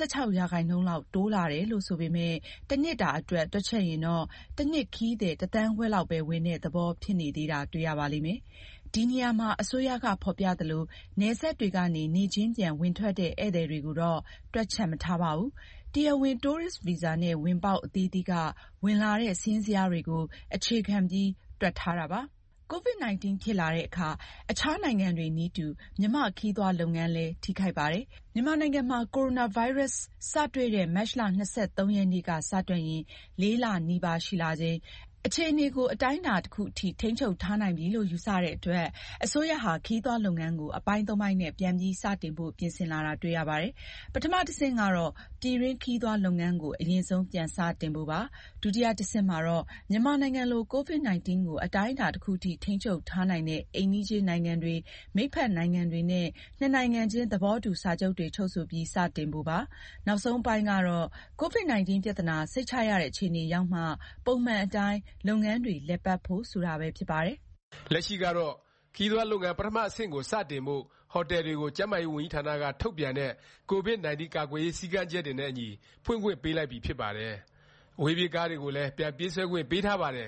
56% လောက်တိုးလာတယ်လို့ဆိုပေမဲ့တစ်နှစ်တာအတွက်တွက်ချက်ရင်တော့တစ်နှစ်ခရီးသည်1 သန်းခွဲလောက်ပဲဝင်တဲ့သဘောဖြစ်နေသေးတာတွေ့ရပါလိမ့်မယ်။ဒီနေရာမှာအစိုးရကဖော်ပြသလိုနယ်စပ်တွေကနေနေချင်းပြန်ဝင်ထွက်တဲ့ဧည့်သည်တွေကိုတော့တွက်ချက်မထားပါဘူး။တရားဝင် Tourist Visa နဲ့ဝင်ပေါက်အသီးသီးကဝင်လာတဲ့စာရင်းဇယားတွေကိုအခြေခံပြီးတွက်ထားတာပါ။ COVID-19 ဖြစ်လာတဲ့အခါအခြားနိုင်ငံတွေနည်းတူမြန်မာ့ခီးသွွားလုပ်ငန်းလည်းထိခိုက်ပါတယ်။မြန်မာနိုင်ငံမှာကိုရိုနာဗိုင်းရပ်စ်စတွေ့တဲ့မတ်လ 23 ရက်နေ့ကစတွက်ရင်4 လနီးပါးရှိလာချိန်အခြေအနေကိုအတိုင်းအတာတစ်ခုထိထိန်းချုပ်ထားနိုင်ပြီလို့ယူဆတဲ့အတွက်အစိုးရဟာခီးသွွားလုပ်ငန်းကိုအပိုင်း 3 ပိုင်းနဲ့ပြန်ပြီးစတင်ဖို့ပြင်ဆင်လာတာတွေ့ရပါတယ်။ပထမတစ်ဆင့်ကတော့ပြည်တွင်းခီးသွွားလုပ်ငန်းကိုအရင်ဆုံးပြန်စတင်ဖို့ပါ။ဒုတိယတစ်ဆင့်မှာတော့မြန်မာနိုင်ငံလို COVID-19 ကိုအတိုင်းအတာတစ်ခုထိထိန်းချုပ်ထားနိုင်တဲ့အိမ်နီးချင်းနိုင်ငံတွေမိတ်ဖက်နိုင်ငံတွေနဲ့နှစ်နိုင်ငံချင်းသဘောတူစာချုပ်တွေချုပ်ဆိုပြီးစတင်ဖို့ပါ။နောက်ဆုံးပိုင်းကတော့ COVID-19 ပြဿနာစိတ်ချရတဲ့အခြေအနေရောက်မှပုံမှန်အတိုင်းလုပ်ငန်းတွေလည်ပတ်ဖို့ဆိုတာပဲဖြစ်ပါတယ်။လက်ရှိကတော့ခီးသွွားလုပ်ငန်းပထမအဆင့်ကိုစတင်ဖို့ဟိုတယ်တွေကိုကျန်းမာရေးဝန်ကြီးဌာနကထုတ်ပြန်တဲ့ COVID-19 ကာကွယ်ရေးစည်းကမ်းချက်တွေနဲ့အညီဖွင့်ခွင့်ပေးလိုက်ပြီဖြစ်ပါတယ်။အဝေးပြေးကားတွေကိုလည်းပြန်ပြေးဆွဲခွင့်ပေးထားပါတယ်။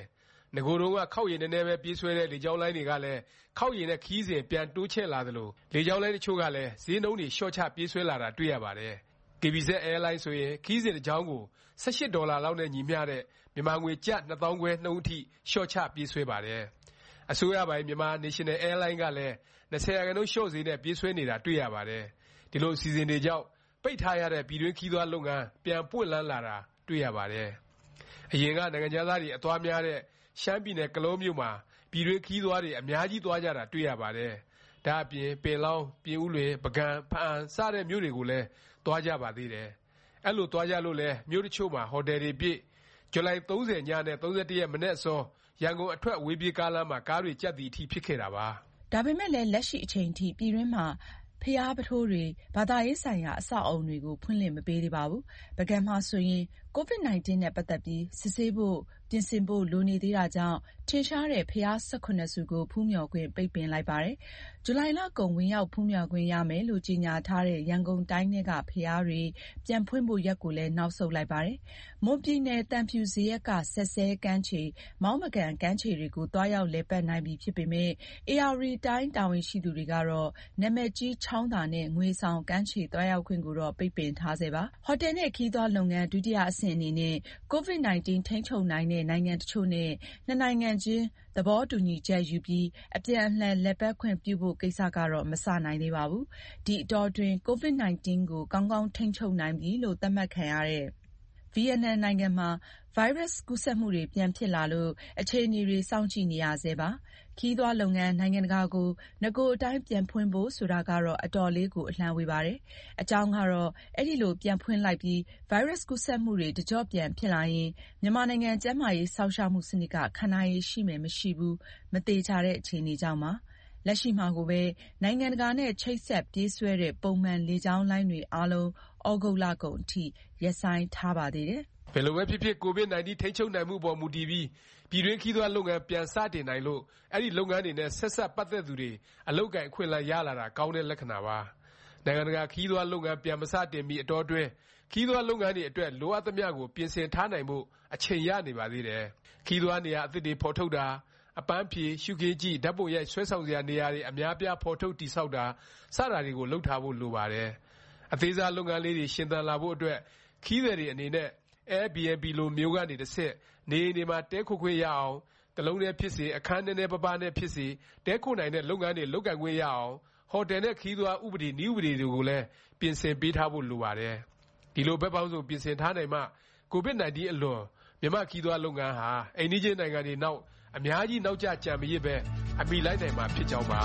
ငကိုယ်တုန်းကခောက်ရည်နည်းနည်းပဲပြေးဆွဲတဲ့လေကြောင်းလိုင်းတွေကလည်းခောက်ရည်နဲ့ခရီးစဉ်ပြန်တိုးချဲ့လာသလိုလေကြောင်းလိုင်းတချို့ကလည်းဈေးနှုန်းတွေလျှော့ချပြေးဆွဲလာတာတွေ့ရပါတယ်။ KBZ Airline ဆိုရင်ခရီးစဉ်တစ်ကြောင်းကို$18လောက်နဲ့ညီမျှတဲ့မြန်မာငွေကျပ်2,500နှုန်းအထိလျှော့ချပြေးဆွဲပါတယ်။အစိုးရပိုင်မြန်မာ National Airline ကလည်း20%လျှော့ဈေးနဲ့ပြေးဆွဲနေတာတွေ့ရပါတယ်။ဒီလိုအစီအစဉ်တွေကြောင့်ပိတ်ထားရတဲ့ပြည်တွင်းခရီးသွားလုပ်ငန်းပြန်ပွင့်လန်းလာတာတွေ့ရပါတယ်။အရင်ကနိုင်ငံခြားသားတွေအသွားများတဲ့ရှမ်းပြည်နယ်ကလောမြို့မှာပြည်တွင်းခရီးသွားတွေအများကြီးသွားကြတာတွေ့ရပါတယ်။ဒါ့အပြင်ပင်လောင်း၊ပြင်ဦးလွင်၊ပုဂံ၊ဘားအံစတဲ့မြို့တွေကိုလည်းသွားကြပါသေးတယ်။အဲလိုသွားကြလို့လည်းမြို့တစ်ချို့မှာဟိုတယ်တွေပြည့်ဇူလိုင်30ညနဲ့31ရက်မနက်အစောရန်ကုန်အထွက်အဝေးပြေးကားလမ်းမှာကားတွေကြပ်သည်အထိဖြစ်ခဲ့တာပါ။ဒါပေမဲ့လည်းလက်ရှိအချိန်ထိပြည်တွင်းမှာဘုရားပုထိုးတွေဘာသာရေးဆိုင်ရာအဆောက်အအုံတွေကိုဖွင့်လှစ်မပေးသေးပါဘူး။ပုဂံမှာဆိုရင် COVID-19 နဲ့ပတ်သက်ပြီးစစ်ဆေးဖို့ပြင်ဆင်ဖို့လိုနေသေးတာကြောင့်ထင်ရှားတဲ့ဘုရား18ဆူကိုဖူးမြော်ခွင့်ပိတ်ပင်လိုက်ပါတယ်။ဇူလိုင်လကုန်ဝင်ရောက်ဖူးမြော်ခွင့်ရမယ်လို့ကြေညာထားတဲ့ရန်ကုန်တိုင်းထဲကဘုရားတွေပြန်ဖွင့်ဖို့ရက်ကိုလည်းနောက်ဆုတ်လိုက်ပါတယ်။မွန်ပြည်နယ်သံဖြူဇရပ်ကစက်စဲကမ်းခြေမောင်းမကန်ကမ်းခြေတွေကိုသွားရောက်လည်ပတ်နိုင်ပြီဖြစ်ပေမဲ့ဧရာဝတီတိုင်းတာဝန်ရှိသူတွေကတော့နာမည်ကြီးချောင်းသာနဲ့ငွေဆောင်ကမ်းခြေသွားရောက်ခွင့်ကိုတော့ပိတ်ပင်ထားဆဲပါ။ဟိုတယ်နဲ့ခရီးသွားလုပ်ငန်းဒုတိယအဆင့်အနေနဲ့ COVID-19 ထိန်းချုပ်နိုင်တဲ့နိုင်ငံတချို့နဲ့နှစ်နိုင်ငံချင်းသဘောတူညီချက်ယူပြီးအပြန်အလှန်လည်ပတ်ခွင့်ပြုဖို့ကိစ္စကတော့မစနိုင်သေးပါဘူး။ဒီအတောအတွင်း COVID-19 ကိုကောင်းကောင်းထိန်းချုပ်နိုင်ပြီလို့သတ်မှတ်ခံရတဲ့ဗီယက်နမ်နိုင်ငံမှာဗိုင်းရပ်စ်ကူးစက်မှုတွေပြန်ဖြစ်လာလို့အခြေအနေတွေစောင့်ကြည့်နေရဆဲပါ။ခရီးသွားလုပ်ငန်းနိုင်ငံတကာကိုနဂိုအတိုင်းပြန်ဖွင့်ဖို့ဆိုတာကတော့အတော်လေးကိုအလှမ်းဝေးပါတယ်။အကြောင်းကတော့အဲဒီလိုပြန်ဖွင့်လိုက်ပြီးဗိုင်းရပ်စ်ကူးစက်မှုတွေတကျော့ပြန်ဖြစ်လာရင်မြန်မာနိုင်ငံကျန်းမာရေးစောင့်ရှောက်မှုစနစ်ကခံနိုင်ရည်ရှိမယ်မရှိဘူးမသေချာတဲ့အခြေအနေကြောင့်ပါ။လက်ရှိမှာကိုပဲနိုင်ငံတကာနဲ့ချိတ်ဆက်ပြေးဆွဲတဲ့ပုံမှန်လေကြောင်းလိုင်းတွေအားလုံးဩဂုတ်လကုန်အထိရပ်ဆိုင်းထားပါသေးတယ်။ဘယ်လိုပဲဖြစ်ဖြစ် COVID-19 ထိန်းချုပ်နိုင်မှုပေါ်မူတည်ပြီးပြည်တွင်းခရီးသွားလုပ်ငန်းပြန်စတင်နိုင်လို့အဲဒီလုပ်ငန်းတွေနဲ့ဆက်စပ်ပတ်သက်သူတွေအလုပ်အကိုင်အခွင့်အလမ်းရလာတာကောင်းတဲ့လက္ခဏာပါ။နိုင်ငံတကာခရီးသွားလုပ်ငန်းပြန်မစတင်မီအတောအတွင်းခရီးသွားလုပ်ငန်းတွေအတွက်လိုအပ်သမျှကိုပြင်ဆင်ထားနိုင်ဖို့အချိန်ရနေပါသေးတယ်။ခရီးသွားနေရာအသစ်တွေဖော်ထုတ်တာအပန်းဖြေရှုခင်းကြည့်ဓာတ်ပုံရိုက်ဆွဲဆောင်စရာနေရာတွေအများပြားဖော်ထုတ်တည်ဆောက်တာစတာတွေကိုလုပ်ထားဖို့လိုပါတယ်။အသေးစားလုပ်ငန်းလေးတွေရှင်သန်လာဖို့အတွက်ခရီးသည်တွေအနေနဲ့ Airbnb လိုမျိုးကနေတစ်ဆင့်နေအိမ်တွေမှာတည်းခိုခွင့်ရအောင်တစ်လုံးနဲ့ဖြစ်စေအခန်းနည်းနည်းပါးပါးနဲ့ဖြစ်စေတည်းခိုနိုင်တဲ့လုပ်ငန်းတွေလုပ်ကိုင်ခွင့်ရအောင်ဟိုတယ်နဲ့ခရီးသွားဥပဒေနည်းဥပဒေတွေကိုလည်းပြင်ဆင်ပေးထားဖို့လိုပါတယ်။ဒီလိုဘက်ပေါင်းစုံပြင်ဆင်ထားနိုင်မှ COVID-19 အလွန်မြန်မာ့ခရီးသွားလုပ်ငန်းဟာအိမ်နီးချင်းနိုင်ငံတွေနောက်အများကြီးနောက်ကျကြံမရစ်ပဲအမီလိုက်နိုင်မှာဖြစ်ကြောင်းပါ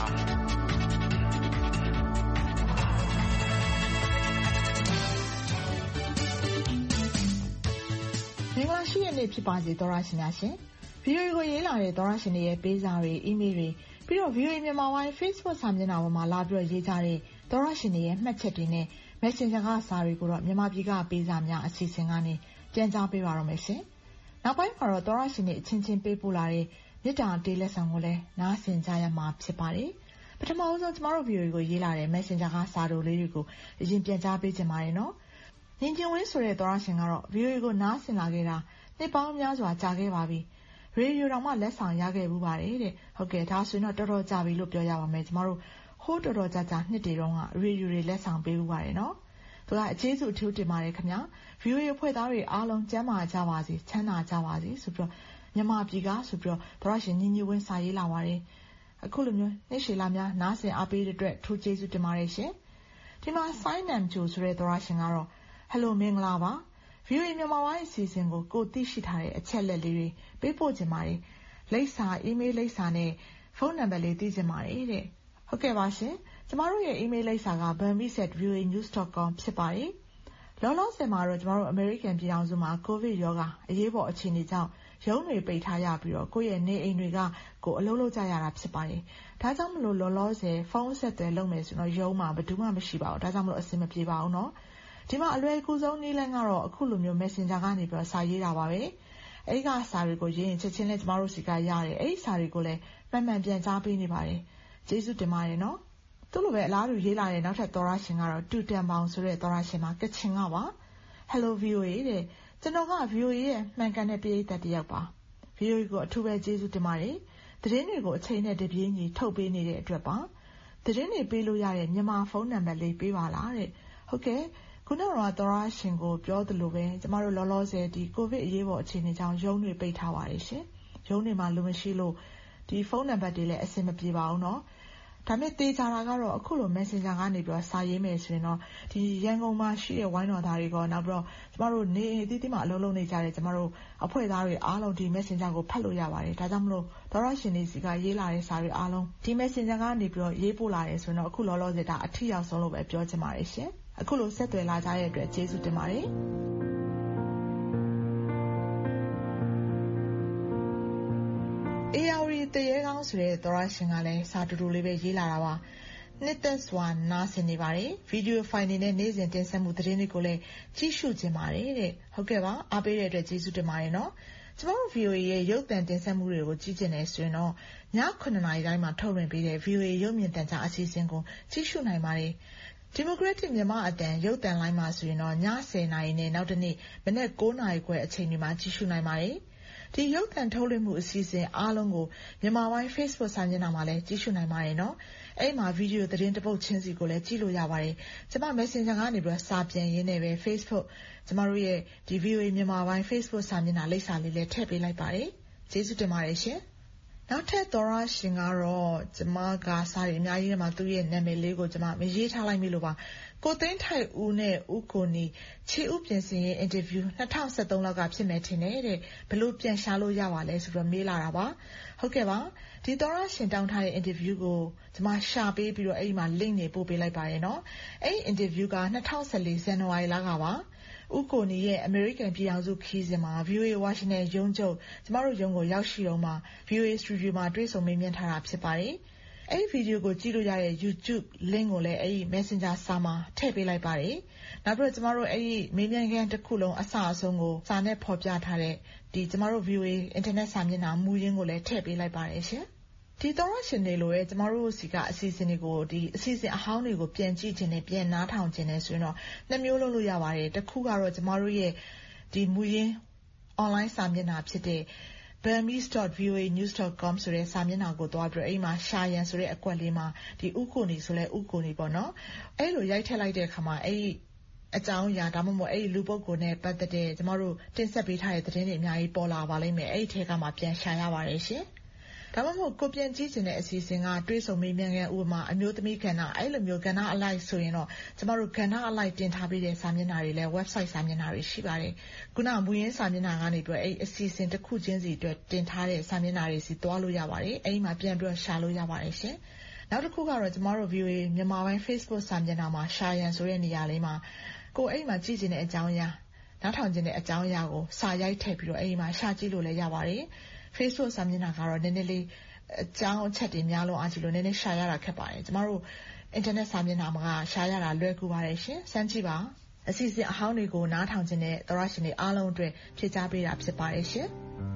မင်္ဂလာရှိတဲ့နေ့ဖြစ်ပါစေသောရရှင်များရှင်။ VOA ကိုရေးလာတဲ့သောရရှင်တွေရဲ့ပေးစာတွေအီးမေးလ်တွေပြီးတော့ VOA မြန်မာဝိုင်း Facebook စာမျက်နှာပေါ်မှာလာပြီးရေးကြတဲ့သောရရှင်တွေရဲ့မှတ်ချက်တွေနဲ့ Messenger ကစာတွေကိုတော့မြန်မာပြည်ကပေးစာများအစီအစဉ်ကနေပြန်ကြားပေးပါတော့မယ်ရှင်။နောက်ပိုင်းမှာတော့သောရရှင်တွေအချင်းချင်းပေးပို့လာတဲ့မြစ်တာတေးလက်ဆောင်ကိုလည်းနားဆင်ကြရမှာဖြစ်ပါတယ်။ပထမဆုံးကျမတို့ VOA ကိုရေးလာတဲ့ Messenger ကစာတို့လေးတွေကိုအရင်ပြန်ကြားပေးချင်ပါတယ်နော်။ညီကျင်ဝင်းဆိုတဲ့သောရရှင်ကတော့ VOA ကိုနားဆင်လာခဲ့တာနှစ်ပေါင်းများစွာကြာခဲ့ပါပြီ။ရေဒီယိုတောင်မှလက်ဆောင်ရခဲ့ဘူးပါတယ်တဲ့။ဟုတ်ကဲ့ဒါဆိုရင်တော့တော်တော်ကြာပြီလို့ပြောရပါမယ်။ကျမတို့ဟိုးတော်တော်ကြာနှစ်တွေတုန်းကရေဒီယိုတွေလက်ဆောင်ပေးဘူးပါတယ်နော်။သူကအကျေးဇူးအထူးတင်ပါတယ်ခင်ဗျာ။ VOA ဖွဲ့သားတွေအားလုံးကျန်းမာကြပါစေချမ်းသာကြပါစေဆိုပြီးတော့မြန်မာပြည်ကဆိုပြီးတော့သောရရှင်ညီညီဝင်းစာရေးလာပါတယ်။အခုလိုမျိုးနေ့ရှည်လာများနားဆင်အားပေးတဲ့အတွက်ထူးကျေးဇူးတင်ပါတယ်ရှင်။ဒီမှာ Sign Name ဂျိုဆိုတဲ့သောရရှင်ကတော့ Hello မင်္ဂလာပါ။ VOA မြန်မာဝိုင်းအစီအစဉ်ကိုသိရှိထားတဲ့အချက်လက်လေးတွေပေးပို့ခြင်းပါတယ်။လိပ်စာအီးမေးလ်လိပ်စာနဲ့ဖုန်းနံပါတ်လေးသိချင်ပါတယ်တဲ့။ဟုတ်ကဲ့ပါရှင်။ကျမတို့ရဲ့အီးမေးလ်လိပ်စာက burmese@voanews.com ဖြစ်ပါတယ်။လောလောဆယ်မှာတော့ကျမတို့အမေရိကန်ပြည်ထောင်စုမှာကိုဗစ်ရောဂါအရေးပေါ်အခြေအနေကြောင့်ရုံးတွေပိတ်ထားရပြီးတော့ကိုယ့်ရဲ့နေအိမ်တွေကကိုအလုပ်လုပ်ကြရတာဖြစ်ပါတယ်။ဒါကြောင့်မလို့လောလောဆယ်ဖုန်းဆက်သွယ်လုပ်မယ်ဆိုတော့ရုံးမှာဘယ်သူမှမရှိပါဘူး။ဒါကြောင့်မလို့အဆင်မပြေပါဘူးနော်။ဒီမှာအလွယ်ကူဆုံးနည်းလမ်းကတော့အခုလိုမျိုး Messenger ကနေပြီးတော့စာရေးတာပါပဲ။အဲဒီကစာတွေကိုရေးရင်ချက်ချင်းလဲကျမတို့စီကရတယ်။အဲဒီစာတွေကိုလည်းမှန်မှန်ပြန်ကြားပေးနေပါတယ်။ကျေးဇူးတင်ပါတယ်နော်။သူ့လိုပဲအလားတူရေးလာတဲ့နောက်ထပ်သောရရှင်ကတော့တူတန်ပေါင်ဆိုတဲ့သောရရှင်မှာကချင်ကပါ။ Hello VOA တဲ့ကျွန်တော်က VOA ရဲ့မှန်ကန်တဲ့ပရိသတ်တစ်ယောက်ပါ VOA ကိုအထူးပဲကျေးဇူးတင်ပါတယ်သတင်းတွေကိုအချိန်နဲ့တပြေးညီထုတ်ပေးနေတဲ့အတွက်ပါသတင်းတွေပေးလို့ရတဲ့မြန်မာဖုန်းနံပါတ်လေးပေးပါလားတဲ့ဟုတ်ကဲ့ခုနကတော့သောရရှင်ကိုပြောသလိုပဲကျမတို့လောလောဆယ်ဒီကိုဗစ်အရေးပေါ်အခြေအနေကြောင့်ရုံးတွေပိတ်ထားပါတယ်ရှင်ရုံးတွေမှာလူမရှိလို့ဒီဖုန်းနံပါတ်တွေလည်းအဆင်မပြေပါဘူးเนาะဒါမဲ့တေးကြတာကတော့အခုလို Messenger ကနေပြီးတော့စာရေးမယ်ဆိုရင်တော့ဒီရန်ကုန်မှာရှိတဲ့ဝိုင်းတော်သားတွေကနောက်ပြီးတော့ကျမတို့နေအသီးသီးမှာအလုံးလုံးနေကြတယ်ကျမတို့အဖွဲ့သားတွေအားလုံးဒီ Messenger ကိုဖတ်လို့ရပါတယ်ဒါကြောင့်မလို့သောရရှင်တွေစီကရေးလာတဲ့စာတွေအားလုံးဒီ Messenger ကနေပြီးတော့ရေးပို့လာတယ်ဆိုရင်တော့အခုလောလောဆယ်ဒါအထီရောက်ဆုံးလို့ပဲပြောချင်ပါတယ်ရှင်အခုလိုဆက်သွယ်လာကြတဲ့အတွက်ကျေးဇူးတင်ပါတယ်ARD တရေကောင်းဆိုတဲ့သောရရှင်ကလည်းစာတူတူလေးပဲရေးလာတာပါနှစ်သက်စွာနားဆင်နေပါတယ်ဗီဒီယိုဖိုင်တွေနဲ့နေ့စဉ်တင်ဆက်မှုသတင်းတွေကိုလည်းကြည့်ရှုခြင်းပါတယ်တဲ့ဟုတ်ကဲ့ပါအားပေးတဲ့အတွက်ကျေးဇူးတင်ပါတယ်နော်ကျွန်တော်တို့ VOA ရဲ့ရုပ်သံတင်ဆက်မှုတွေကိုကြည့်ကျင်နေဆိုရင်တော့ည9:00 နာရီတိုင်းမှာထုတ်လွှင့်ပေးတဲ့ VOA ရုပ်မြင်သံကြားအစီအစဉ်ကိုကြည့်ရှုနိုင်ပါတယ်Democratic မြန်မာအတန်ရုပ်သံလိုင်းမှာဆိုရင်တော့ည10:00 နာရီနဲ့နောက်တစ်နေ့မနက်9:00 နာရီခွဲအချိန်တွေမှာကြည့်ရှုနိုင်ပါတယ်ဒီရုပ်သံထုတ်လွှင့်မှုအစီအစဉ်အားလုံးကိုမြန်မာပိုင်း Facebook စာမျက်နှာမှာလည်းကြည့်ရှုနိုင်ပါတယ်နော်အဲ့မှာဗီဒီယိုသတင်းတစ်ပုဒ်ချင်းစီကိုလည်းကြည့်လို့ရပါတယ်ကျွန်မ Messenger ကနေပြီးစာပြန်ရင်းနဲ့ပဲ Facebook ကျွန်မတို့ရဲ့ဒီ VOA မြန်မာပိုင်း Facebook စာမျက်နှာလိပ်စာလေးလည်းထည့်ပေးလိုက်ပါတယ်ကျေးဇူးတင်ပါတယ်ရှင်နောက်ထပ်သောရရှင်ကတော့ကျွန်မကစာရီအများကြီးထဲမှာသူ့ရဲ့နာမည်လေးကိုကျွန်မမရေးထားလိုက်မိလို့ပါကိုသိန်းထိုက်ဦးနဲ့ဦးကိုနီခြေဥပြင်ဆင်ရေးအင်တာဗျူး2013လောက်ကဖြစ်မယ်ထင်တယ်တဲ့ဘလို့ပြန်ရှာလို့ရပါလဲဆိုတော့မေးလာတာပါဟုတ်ကဲ့ပါဒီသောရရှင်တောင်းထားတဲ့အင်တာဗျူးကိုကျွန်မရှာပေးပြီးတော့အဲ့ဒီမှာ link တွေပို့ပေးလိုက်ပါတယ်နော်အဲ့ဒီအင်တာဗျူးက2014ဇန်နဝါရီလကပါဦးကိုနီရဲ့ American ပြည်အောင်စုခီးစဉ်မှာ VOA Washington ရုံးချုပ်ကျမတို့ရုံးကိုရောက်ရှိတော့မှ VOA Studio မှာတွေ့ဆုံမေးမြန်းထားတာဖြစ်ပါတယ်။အဲ့ဒီဗီဒီယိုကိုကြည့်လို့ရတဲ့ YouTube link ကိုလည်းအဲ့ဒီ Messenger စာမှာထည့်ပေးလိုက်ပါတယ်။နောက်ပြီးတော့ကျမတို့အဲ့ဒီမေးမြန်းခန်းတစ်ခုလုံးအစအဆုံးကိုစာနဲ့ဖော်ပြထားတဲ့ဒီကျမတို့ VOA Internet စာမျက်နှာမူရင်းကိုလည်းထည့်ပေးလိုက်ပါတယ်ရှင်။ဒီသောရရှင်တွေလိုရဲ့ကျမတို့စီကအစီအစဉ်တွေကိုဒီအစီအစဉ်အဟောင်းတွေကိုပြန်ကြည့်ခြင်းနဲ့ပြန်နားထောင်ခြင်းနဲ့ဆိုရင်တော့နှစ်မျိုးလုပ်လို့ရပါတယ်တစ်ခုကတော့ကျမတို့ရဲ့ဒီမူရင်း online စာမျက်နှာဖြစ်တဲ့ burmese.voanews.com ဆိုတဲ့စာမျက်နှာကိုသွားပြီးအဲ့မှာရှာရန်ဆိုတဲ့အကွက်လေးမှာဒီဥကိုနေဆိုလဲဥကိုနေပေါ့နော်အဲ့လိုရိုက်ထည့်လိုက်တဲ့အခါမှာအဲ့အကြောင်းအရာဒါမှမဟုတ်အဲ့လူပုဂ္ဂိုလ်နဲ့ပတ်သက်တဲ့ကျမတို့တင်ဆက်ပေးထားတဲ့သတင်းတွေအများကြီးပေါ်လာပါလိမ့်မယ်အဲ့ဒီထဲကမှပြန်ရှာရပါတယ်ရှင်ဒါမှမဟုတ်ကိုပြန်ကြည့်ချင်တဲ့အစီအစဉ်ကတွေးဆုံမေးမြန်းခန်းဥပမာအမျိုးသမီးကဏ္ဍအဲ့လိုမျိုးကဏ္ဍအလိုက်ဆိုရင်တော့ကျမတို့ကဏ္ဍအလိုက်တင်ထားပေးတဲ့စာမျက်နှာတွေလည်း website စာမျက်နှာတွေရှိပါတယ်ခုနမူရင်းစာမျက်နှာကနေပြီးအဲ့အစီအစဉ်တစ်ခုချင်းစီအတွက်တင်ထားတဲ့စာမျက်နှာတွေစီသွားလို့ရပါတယ်အဲ့ဒီမှာပြန်ပြီးရှာလို့ရပါတယ်ရှင်နောက်တစ်ခုကတော့ကျမတို့ VOA မြန်မာပိုင်း Facebook စာမျက်နှာမှာရှာရန်ဆိုတဲ့နေရာလေးမှာကိုအဲ့ဒီမှာကြည့်ချင်တဲ့အကြောင်းအရာနောက်ထောင်ချင်တဲ့အကြောင်းအရာကိုစာရိုက်ထည့်ပြီးတော့အဲ့ဒီမှာရှာကြည့်လို့လည်းရပါတယ်Facebook စာမျက်နှာကတော့နည်းနည်းလေးအကြောင်းအချက်တွေများလုံးအားကြီးလို့နည်းနည်းရှာရတာခက်ပါတယ်ကျမတို့ internet စာမျက်နှာမှာရှာရတာလွယ်ကူပါတယ်ရှင်စမ်းကြည့်ပါအစီအစဉ်အဟောင်းတွေကိုနားထောင်ခြင်းနဲ့သောရရှင်တွေအားလုံးအတွက်ဖြည့်ချပေးတာဖြစ်ပါတယ်ရှင်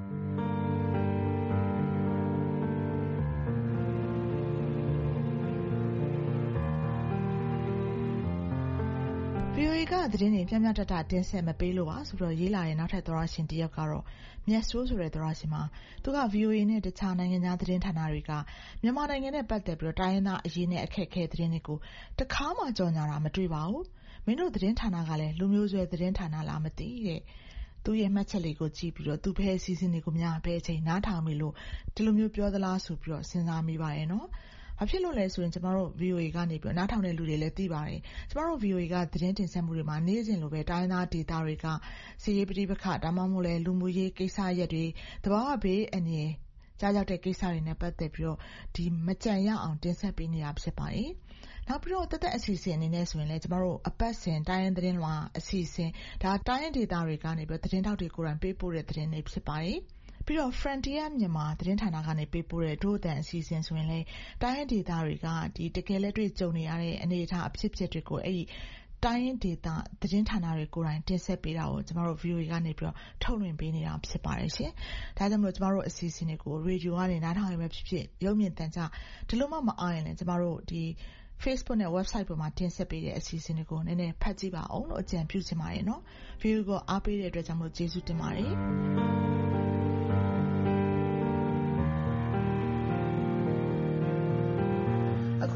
VOA ကသတင်းတွေပြပြတတ်တာတင်ဆက်မပေးလို့ပါဆိုတော့ရေးလာတဲ့နောက်ထပ်သောရရှင်တယောက်ကတော့မြတ်ဆိုးဆိုတဲ့သောရရှင်မှာသူက VOA နဲ့တခြားနိုင်ငံသားသတင်းဌာနတွေကမြန်မာနိုင်ငံနဲ့ပတ်သက်ပြီးတော့တိုင်းရင်းသားအရေးနဲ့အခက်အခဲသတင်းတွေကိုတခါမှကြော်ညာတာမတွေ့ပါဘူးမင်းတို့သတင်းဌာနကလည်းလူမျိုးဆွဲသတင်းဌာနလားမသိတဲ့သူရဲ့မှတ်ချက်လေးကိုကြည့်ပြီးတော့သူဖဲအစီအစဉ်တွေကိုများပဲအချိန်နားထောင်ပြီလို့ဒီလိုမျိုးပြောသလားဆိုပြီးတော့စဉ်းစားမိပါရဲ့နော်ဘာဖြစ်လို့လဲဆိုရင်ကျမတို့ VOA ကနေပြီးနားထောင်တဲ့လူတွေလည်းသိပါတယ်ကျမတို့ VOA ကသတင်းတင်ဆက်မှုတွေမှာနေ့စဉ်လိုပဲတိုင်းသားဒေသတွေကစီရေးပဋိပက္ခဒါမှမဟုတ်လဲလူမှုရေးကိစ္စရပ်တွေတဘာဝဘေးအနေကြားရောက်တဲ့ကိစ္စတွေနဲ့ပတ်သက်ပြီးတော့ဒီမကြံရအောင်တင်ဆက်ပေးနေတာဖြစ်ပါတယ်နောက်ပြီးတော့တသက်အစီအစဉ်အနေနဲ့ဆိုရင်လည်းကျမတို့အပတ်စဉ်တိုင်းရင်းသတင်းမှာအစီအစဉ်ဒါတိုင်းရင်းဒေသတွေကနေပြီးသတင်းထောက်တွေကိုယ်တိုင်ပေးပို့တဲ့သတင်းတွေဖြစ်ပါတယ်ပြီးတော့ Frontier မြန်မာသတင်းဌာနကနေပေးပို့တဲ့ဒို့အတန်အစီအစဉ်ဆိုရင်လည်းတိုင်းရင်းဒေသတွေကဒီတကယ်လက်တွေ့ကြုံနေရတဲ့အနေအထားအဖြစ်အပျက်တွေကိုအဲ့ဒီတိုင်းရင်းဒေသသတင်းဌာနတွေကိုယ်တိုင်တင်ဆက်ပေးတာကိုကျမတို့ VOA ကနေပြီးတော့ထုတ်လွှင့်ပေးနေတာဖြစ်ပါတယ်ရှင်။ဒါကြောင့်မို့ကျမတို့အစီအစဉ်တွေကိုရေဒီယိုကနေနားထောင်ရမှာဖြစ်ဖြစ်ရုပ်မြင်သံကြားဒီလိုမှမအားရင်လည်းကျမတို့ဒီ Facebook နဲ့ website ပေါ်မှာတင်ဆက်ပေးတဲ့အစီအစဉ်တွေကိုနည်းနည်းဖတ်ကြည့်ပါအောင်လို့အကြံပြုချင်ပါတယ်နော်။ View ကိုအားပေးတဲ့အတွက်ကြောင့်မို့ကျေးဇူးတင်ပါတယ်။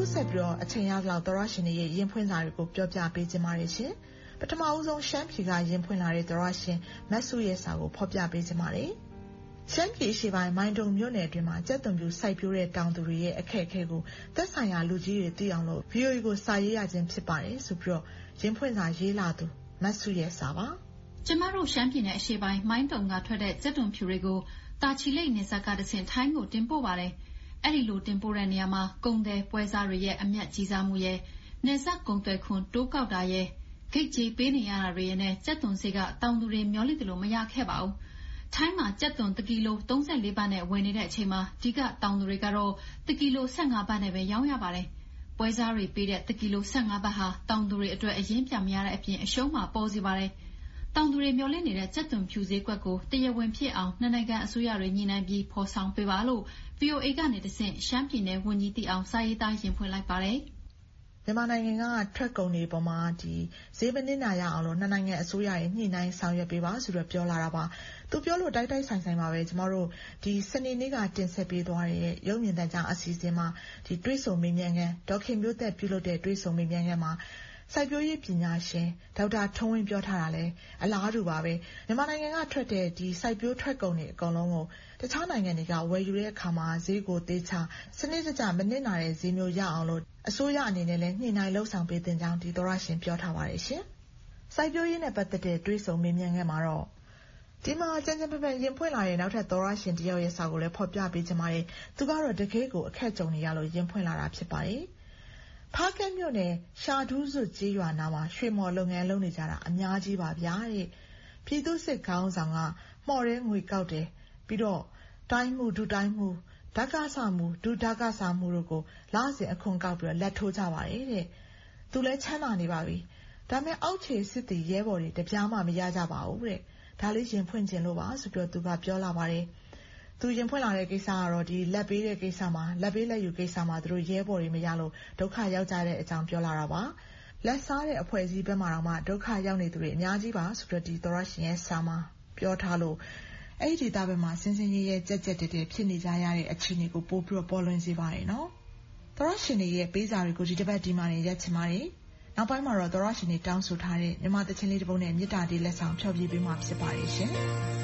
အခုဆက်ပြီးတော့အချိန်ရလောက်သောရရှင်တွေရဲ့ရင်ဖွင့်စာတွေကိုပြောပြပေးခြင်းပါတယ်ရှင်။ပထမဦးဆုံးရှမ်းပြည်ကရင်ဖွင့်လာတဲ့သောရရှင်မတ်စုရဲ့စာကိုဖော်ပြပေးခြင်းပါတယ်။ရှမ်းပြည်ရှေ့ပိုင်းမိုင်းတုံမြို့နယ်အတွင်းမှာကြက်သွန်ပြူစိုက်ပျိုးတဲ့တောင်သူတွေရဲ့အခက်အခဲကိုသက်ဆိုင်ရာလူကြီးတွေသိအောင်လို့ VOA ကိုစာရေးရခြင်းဖြစ်ပါတယ်ဆိုပြီးတော့ရင်ဖွင့်စာရေးလာသူမတ်စုရဲ့စာပါ။ကျမတို့ရှမ်းပြည်နယ်အရှေ့ပိုင်းမိုင်းတုံကထွက်တဲ့ကြက်သွန်ဖြူတွေကိုတာချီလိတ်နယ်စပ်ကတဆင့်ထိုင်းကိုတင်ပို့ပါတယ်။အဲ့ဒီလိုတင်ပို့တဲ့နေရာမှာကုန်သည်ပွဲစားတွေရဲ့အမျက်ကြီးစားမှုရဲ့နယ်စပ်ကုန်သွယ်ခွန်တိုးကောက်တာရဲ့ဂိတ်ကြီးပေးနေရတာတွေရဲ့နဲ့ကြက်သွန်ဆေးကတောင်သူတွေမျောလိတယ်လို့မရခဲ့ပါဘူး။ထိုင်းမှာကြက်သွန်1ကီလို34ဘတ်နဲ့ဝယ်နေတဲ့အချိန်မှာဒီကတောင်သူတွေကတော့1ကီလို15ဘတ်နဲ့ပဲရောင်းရပါတယ်။ပွဲစားတွေပေးတဲ့1ကီလို15ဘတ်ဟာတောင်သူတွေအတွက်အရင်ပြန်မရတဲ့အပြင်အရှုံးမှာပေါ်စီပါတယ်။တောင်သူတွေမျောလင့်နေတဲ့ကြက်သွန်ဖြူဈေးကွက်ကိုတရားဝင်ဖြစ်အောင်နှစ်နိုင်ငံအစိုးရတွေညှိနှိုင်းပြီးဖော်ဆောင်ပေးပါလို့ VOA ကနေတဆင့်ရှမ်းပြည်နယ်ဝန်ကြီးတီအောင်စာရေးသားရင်ဖွင့်လိုက်ပါတယ်။မြန်မာနိုင်ငံကထွက်ကုန်တွေပေါ်မှာဈေးမနစ်နာရအောင်လို့နှစ်နိုင်ငံအစိုးရရဲ့ညှိနှိုင်းဆောင်ရွက်ပေးပါဆိုတော့ပြောလာတာပါ။သူပြောလို့တိုက်ဆိုင်ပါပဲကျမတို့စနေနေ့ကတင်ဆက်ပေးသွားတဲ့ရုပ်မြင်သံကြားအစီအစဉ်မှာတွေးဆုံမေးမြန်းခန်းဒေါခင်မျိုးသက်ပြုလုပ်တဲ့တွေးဆုံမေးမြန်းခန်းမှာစိုက်ပျိုးရေးပညာရှင်ဒေါက်တာထွန်းဝင်းပြောထားတာလဲအလားတူပါပဲမြန်မာနိုင်ငံကထွက်တဲ့စိုက်ပျိုးထွက်ကုန်တွေအကုန်လုံးကိုတခြားနိုင်ငံတွေကဝယ်ယူတဲ့အခါမှာဈေးကိုသေးချစနစ်တကျမနစ်နာတဲ့ဈေးမျိုးရအောင်လို့အစိုးရအနေနဲ့လည်းညှိနှိုင်းလှုပ်ဆောင်ပေးတင်ကြောင်းသောရရှင်ပြောထားပါတယ်ရှင်။စိုက်ပျိုးရေးနဲ့ပတ်သက်တဲ့တွေးဆုံမေးမြန်းခန်းမှာတော့ဒီမှာကြမ်းကြမ်းဖက်ဖက်ရင်ဖွင့်လာတဲ့နောက်ထပ်သောရရှင်တယောက်ရဲ့စာကိုလည်းဖော်ပြပေးချင်ပါတယ်။သူကတော့တကယ်ကိုအခက်ကြုံနေရလို့ရင်ဖွင့်လာတာဖြစ်ပါတယ်။ဖားကန့်မြို့နယ်ရှာဒူးစွကျေးရွာနာမှာရွှေမော်လုပ်ငန်းလုပ်နေကြတာအများကြီးပါဗျာတဲ့။ပြည်သူ့စစ်ခေါင်းဆောင်ကမော်ရဲငွေကောက်တယ်ပြီးတော့တိုင်းမှုဒုတိုင်းမှုဓကဆမှုဒုဓကဆမှုတို့ကိုလစဉ်အခွန်ကောက်ပြီးလက်ထိုးကြပါတယ်တဲ့။သူလည်းချမ်းသာနေပါပြီ။ဒါမဲ့အောက်ခြေစစ်တီရဲဘော်တွေတပြားမှမရကြပါဘူးတဲ့။ဒါလေးရင်ဖွင့်ခြင်းလို့ပါဆိုပြီးသူကပြောလာပါတယ်။သူရင်ဖွင့်လာတဲ့ကိစ္စကတော့လက်ပေးတဲ့ကိစ္စမှာလက်ပေးလက်ယူကိစ္စမှာသူတို့ရဲဘော်တွေမရလို့ဒုက္ခရောက်ကြတဲ့အကြောင်းပြောလာတာပါလက်စားတဲ့အဖွဲ့အစည်းဘက်မှာတော့မှဒုက္ခရောက်နေသူတွေအများကြီးပါဆိုတော့သောရရှင်ရဲ့စာမှာပြောထားလို့အဲ့ဒီဒေသဘက်မှာစင်စင်ရဲရဲကြက်ကြက်တဲတဲဖြစ်နေကြရတဲ့အခြေအနေကိုပို့ပြီးပေါ်လွင်စေပါတယ်နော်သောရရှင်ရဲ့ပေးစာတွေကိုဒီတစ်ပတ်ဒီမှာနေရက်ချင်ပါတယ်နောက်ပိုင်းမှာတော့သောရရှင်တွေတောင်းဆိုထားတဲ့မြန်မာသချင်းလေးတစ်ပုဒ်နဲ့မြစ်တာလေးလက်ဆောင်ဖျော်ဖြေပေးမှာဖြစ်ပါတယ်ရှင်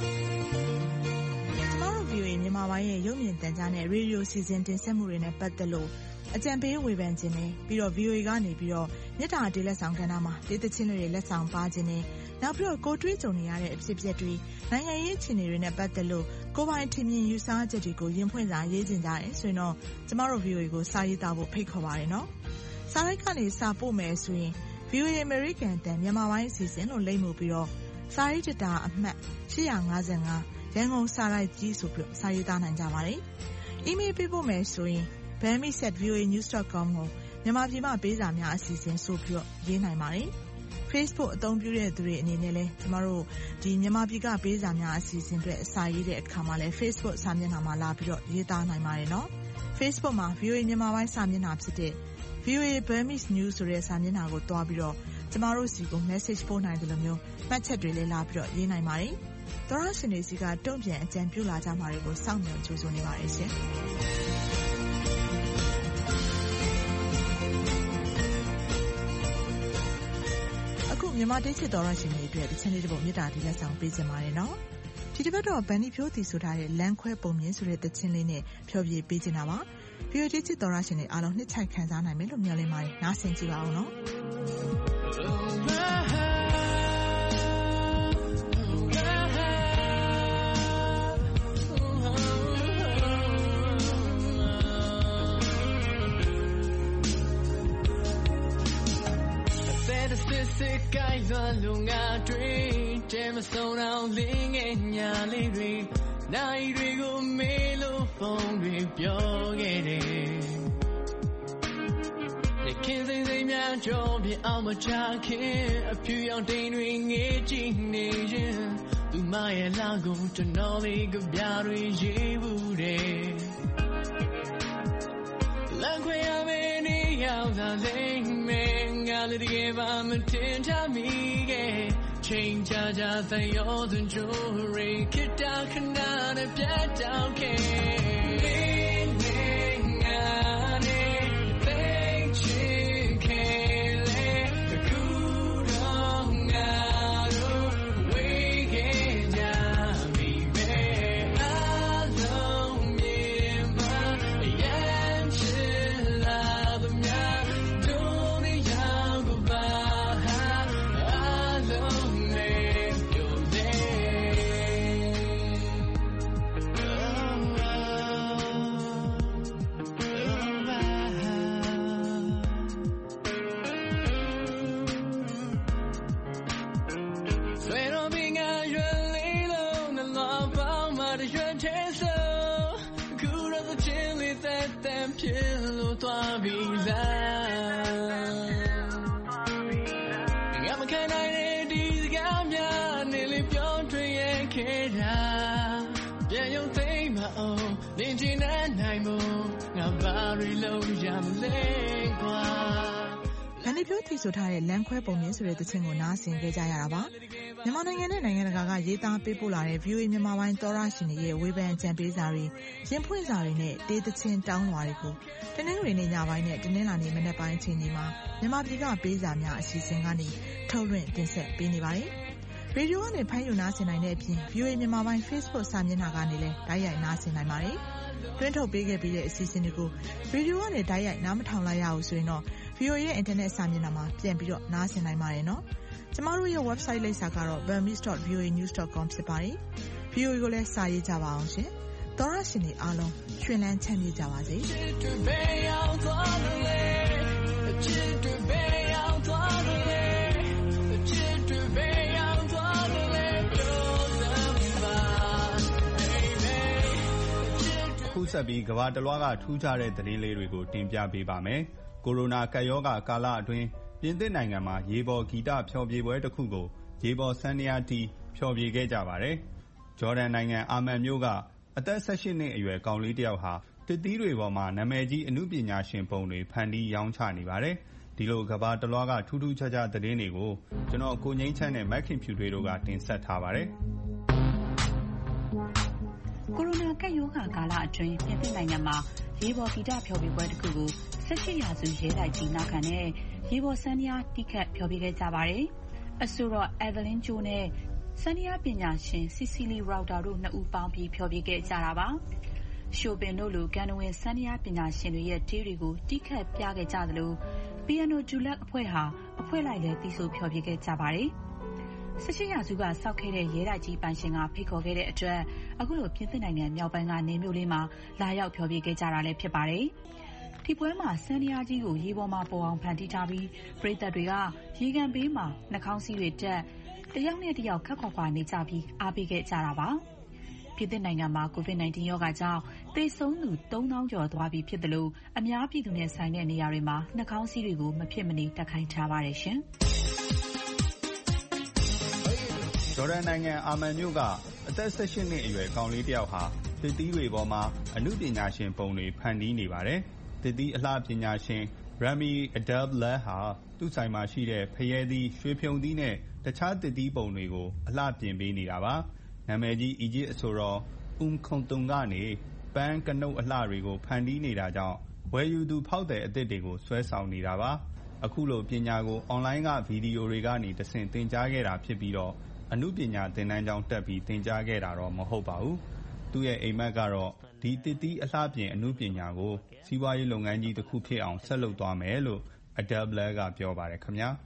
မြန်မာပိုင်းရဲ့ရုပ်မြင်သံကြားနဲ့ရေဒီယိုစီစဉ်တင်ဆက်မှုတွေနဲ့ပတ်သက်လို့အကြံပေးဝေဖန်ခြင်းနဲ့ပြီးတော့ VOA ကနေပြီးတော့မြစ်တာတေးလက်ဆောင်ကဏ္ဍမှာဒေသချင်းတွေလက်ဆောင်ပါခြင်းနဲ့နောက်ပြီးတော့ကိုတွေးကြုံနေရတဲ့အဖြစ်အပျက်တွေနိုင်ငံရေးအခြေအနေတွေနဲ့ပတ်သက်လို့ကိုယ်ပိုင်ထင်မြင်ယူဆချက်တွေကိုရင်ဖွင့်စာရေးခြင်းကြတယ်ဆိုရင်တော့ကျမတို့ VOA ကိုစာရေးသားဖို့ဖိတ်ခေါ်ပါတယ်နော်စာရိုက်ကနေစာပို့မယ်ဆိုရင် VOA American တန်မြန်မာပိုင်းအစီအစဉ်လို့လိမ့်မှုပြီးတော့စာရေးတတာအမှတ်855ရန်ကုန်စာရိုက်ကြီးဆိုပြီးစာရေးသားနိုင်ကြပါတယ်။ email ပေးဖို့မယ်ဆိုရင် bami@voanews.com ကိုမြန်မာပြည်မှာပေးစာများအစီအစဉ်ဆိုပြီးရေးနိုင်ပါတယ်။ Facebook အသုံးပြုတဲ့သူတွေအနေနဲ့လည်းကျမတို့မြန်မာပြည်ကပေးစာများအစီအစဉ်တွေအစာရေးတဲ့အခါမှာလည်း Facebook စာမျက်နှာမှာလာပြီးတော့ရေးသားနိုင်ပါတယ်နော်။ Facebook မှာ VOA မြန်မာပိုင်းစာမျက်နှာဖြစ်တဲ့ VOA Burmese News ဆိုတဲ့စာမျက်နှာကိုတွားပြီးတော့ကျမတို့စီကို message ပို့နိုင်တယ်လို့မျိုးမှတ်ချက်တွေလည်းလာပြီးတော့ရေးနိုင်ပါတယ်။သောရရှင်တွေစီကတုံ့ပြန်အကြံပြုလာကြမှာတွေကိုစောင့်မျှော်ကြိုးစားနေပါတယ်ရှင်။အခုမြန်မာဒေသသောရရှင်တွေအတွက်တချင်လေးတစ်ပုဒ်မြတ်တာဒီလက်ဆောင်ပေးချင်ပါတယ်နော်။ဒီတစ်ပတ်တော့ဗန်နီဖြိုးတီဆိုထားတဲ့လမ်းခွဲပုံမြင်ဆိုတဲ့တချင်လေးနဲ့ဖျော်ဖြေပေးချင်တာပါ။ VOA ဒေသသောရရှင်တွေအားလုံးနှစ်ချိုက်ခံစားနိုင်မယ်လို့မျှော်လင့်ပါတယ်။နားဆင်ကြည့်ပါဦးနော်။စစ်ကိုင်းစွာလုံငါတွေတဲမဆုံးအောင်လင်းငယ်ညာလေးတွေနိုင်တွေကိုမေးလို့ဖုန်းတွေပြောခဲ့တယ်ရခင်စိမ့်စိမ့်များကြောပြအောင်မချခင်အဖြူရောင်တိမ်တွေငေးကြည့်နေရင်သူမရဲ့လာကိုကျွန်တော်လေးကပြတွေရေးဘူးတယ်လမ်းခွေရမယ်နေရောက်လာလိမ့်မယ်ငါလည်းတကယ်ပါမတင်ထားမိခဲ့ချိန်ချာချာသံရောသွန်ကြိုးရိခိတာခဏနဲ့ပြတ်တောက်ခဲ့နေငါနဲ့ဖြစ်လို့သွားပြီလားငါမခံနိုင်တဲ့ဒီစကားများနေလေပြောထွေရဲ့ခဲ့တာပြန်ရုံသိမ်းမအောင်လင်းချင်နိုင်မို့ငါဘာတွေလုံးရမလဲကွာလန်ဒီပြိုတီဆိုထားတဲ့လမ်းခွဲပုံမြင်ဆိုတဲ့သချင်းကိုနားဆင်ခဲ့ကြရတာပါမြန်မာနိုင်ငံနဲ့နိုင်ငံတကာကရေးသားပေးပို့လာတဲ့ VOA မြန်မာပိုင်းသောရရှင်တွေရဲ့ဝေဖန်ကြံပေးစာတွေရင်ဖွင့်စာတွေနဲ့တေးသချင်းတောင်းလွှာတွေကိုတနင်္ဂနွေနေ့ညပိုင်းနဲ့တနင်္လာနေ့မနက်ပိုင်းအချိန်တွေမှာမြန်မာပြည်ကပေးစာများအစီအစဉ်ကနေထုတ်လွှင့်တင်ဆက်ပေးနေပါတယ်ရေဒီယိုကနေဖမ်းယူနားဆင်နိုင်တဲ့အပြင် VOA မြန်မာပိုင်း Facebook စာမျက်နှာကနေလည်းဓာတ်ရိုက်နားဆင်နိုင်ပါတယ်တွင်းထုတ်ပေးခဲ့ပြီးတဲ့အစီအစဉ်တွေကိုရေဒီယိုကနေဓာတ်ရိုက်နားမထောင်လိုက်ရဘူးဆိုရင်တော့ VOA ရဲ့ internet စာမျက်နှာမှာပြန်ပြီးတော့နားဆင်နိုင်ပါတယ်နော်ကျမတို့ရဲ့ website လိပ်စာကတော့ burmese.voanews.com ဖြစ်ပါတယ် VOA ကိုလည်းစာရေးကြပါအောင်ရှင်သောရရှင်တွေအားလုံးရွှင်လန်းချမ်းမြေ့ကြပါစေခုဆက်ပြီးကမ္ဘာတလွှားကထူးခြားတဲ့သတင်းလေးတွေကိုတင်ပြပေးပါမယ်ကိုရိုနာကပ်ရောဂါကာလအတွင်းပြင်သစ်နိုင်ငံမှာရေပေါ်ဂီတဖျော်ဖြေပွဲတစ်ခုကိုရေပေါ်စန္ဒယားတီးဖျော်ဖြေခဲ့ကြပါတယ်ဂျော်ဒန်နိုင်ငံအာမန်မြို့ကအသက်18နှစ်အရွယ်ကောင်လေးတစ်ယောက်ဟာတစ်သီးတွေပေါ်မှာနာမည်ကြီးအမှုပညာရှင်ပုံတွေဖန်တီးရောင်းချနေပါတယ်ဒီလိုကမ္ဘာတလွှားကထူးထူးခြားခြားသတင်းတွေကိုကျွန်တော်ကိုငိမ့်ချမ်းနဲ့မက်ခင်ဖြူတွေတို့ကတင်ဆက်ထားပါတယ်ကိုရိုနာကပ်ရောဂါကာလအတွင်းပြင်သစ်နိုင်ငံမှာရေပေါ်ဂီတဖျော်ဖြေပွဲတစ်ခုကို18ရာစုရဲတိုက်ကြီးနောက်ခံနဲ့ရေပေါ်စန္ဒယားတီးခတ်ဖျော်ဖြေခဲ့ကြပါတယ်။အဆိုတော် Evelyn Joe နဲ့စန္ဒယားပညာရှင် Cecily Rauter တို့နှစ်ဦးပေါင်းပြီးဖျော်ဖြေခဲ့ကြတာပါ။ရှိုပင်တို့လိုကန်နဝင်စန္ဒယားပညာရှင်တွေရဲ့တေးတွေကိုတီးခတ်ပြခဲ့ကြသလိုပီယနိုဒူလက်အဖွဲ့ဟာအဖွဲ့လိုက်လည်းတီးဆိုဖျော်ဖြေခဲ့ကြပါတယ်။18ရာစုကစောက်ခဲ့တဲ့ရဲတိုက်ကြီးပိုင်ရှင်ကဖိတ်ခေါ်ခဲ့တဲ့အတွက်အခုလိုပြင်သစ်နိုင်ငံမြောက်ပိုင်းကနေမြို့လေးမှာလာရောက်ဖျော်ဖြေခဲ့ကြတာလည်းဖြစ်ပါတယ်။ဒီပွဲမှာစန္ဒယားကြီးကိုရေပေါ်မှာပေါ်အောင်ဖန်တီးထားပြီးပရိသတ်တွေကရေကန်ဘေးမှာနှာခေါင်းစည်းတွေတက်တယောက်နဲ့တယောက်ခက်ခွာခွာနေကြပြီးအားပေးခဲ့ကြတာပါ။ပြင်သစ်နိုင်ငံမှာ COVID-19 ရောဂါကြောင့်သေဆုံးသူ3000ကျော်သွားပြီဖြစ်တယ်လို့အများပြည်သူနဲ့ဆိုင်တဲ့နေရာတွေမှာနှာခေါင်းစည်းတွေကိုမဖြစ်မနေတပ်ခိုင်းထားပါတယ်ရှင်။ဂျော်ဒန်နိုင်ငံအာမန်မြို့ကအသက်18နှစ်အရွယ်ကောင်လေးတစ်ယောက်ဟာတစ်သီးတွေပေါ်မှာအမှုပညာရှင်ပုံတွေဖန်တီးနေပါတယ်။တစ်သီးအလှပညာရှင် Rami Adablah ဟာသူ့ဆိုင်မှာရှိတဲ့ဖရဲသီး၊ရွှေဖြုံသီးနဲ့တခြားတစ်သီးပုံတွေကိုအလှပြင်ပေးနေတာပါ။နာမည်ကြီးအီဂျစ်အဆိုတော်Khountoumကနေပန်းကနုတ်အလှတွေကိုဖန်တီးနေတာကြောင့်ဝယ်ယူသူဖောက်သည်အသစ်တွေကိုဆွဲဆောင်နေတာပါ။အခုလိုပညာကိုအွန်လိုင်းကဗီဒီယိုတွေကနေတဆင့်သင်ကြားခဲ့တာဖြစ်ပြီးတော့အမှုပညာသင်တန်းကျောင်းတက်ပြီးသင်ကြားခဲ့တာတော့မဟုတ်ပါဘူး။သူ့ရဲ့အိမ်မက်ကတော့ဒီတစ်သီးအလှပြင်အမှုပညာကိုစီးပွားရေးလုပ်ငန်းကြီးတစ်ခုဖြစ်အောင်ဆက်လုပ်သွားမယ်လို့ Adablah ကပြောပါတယ်ခင်ဗျာ။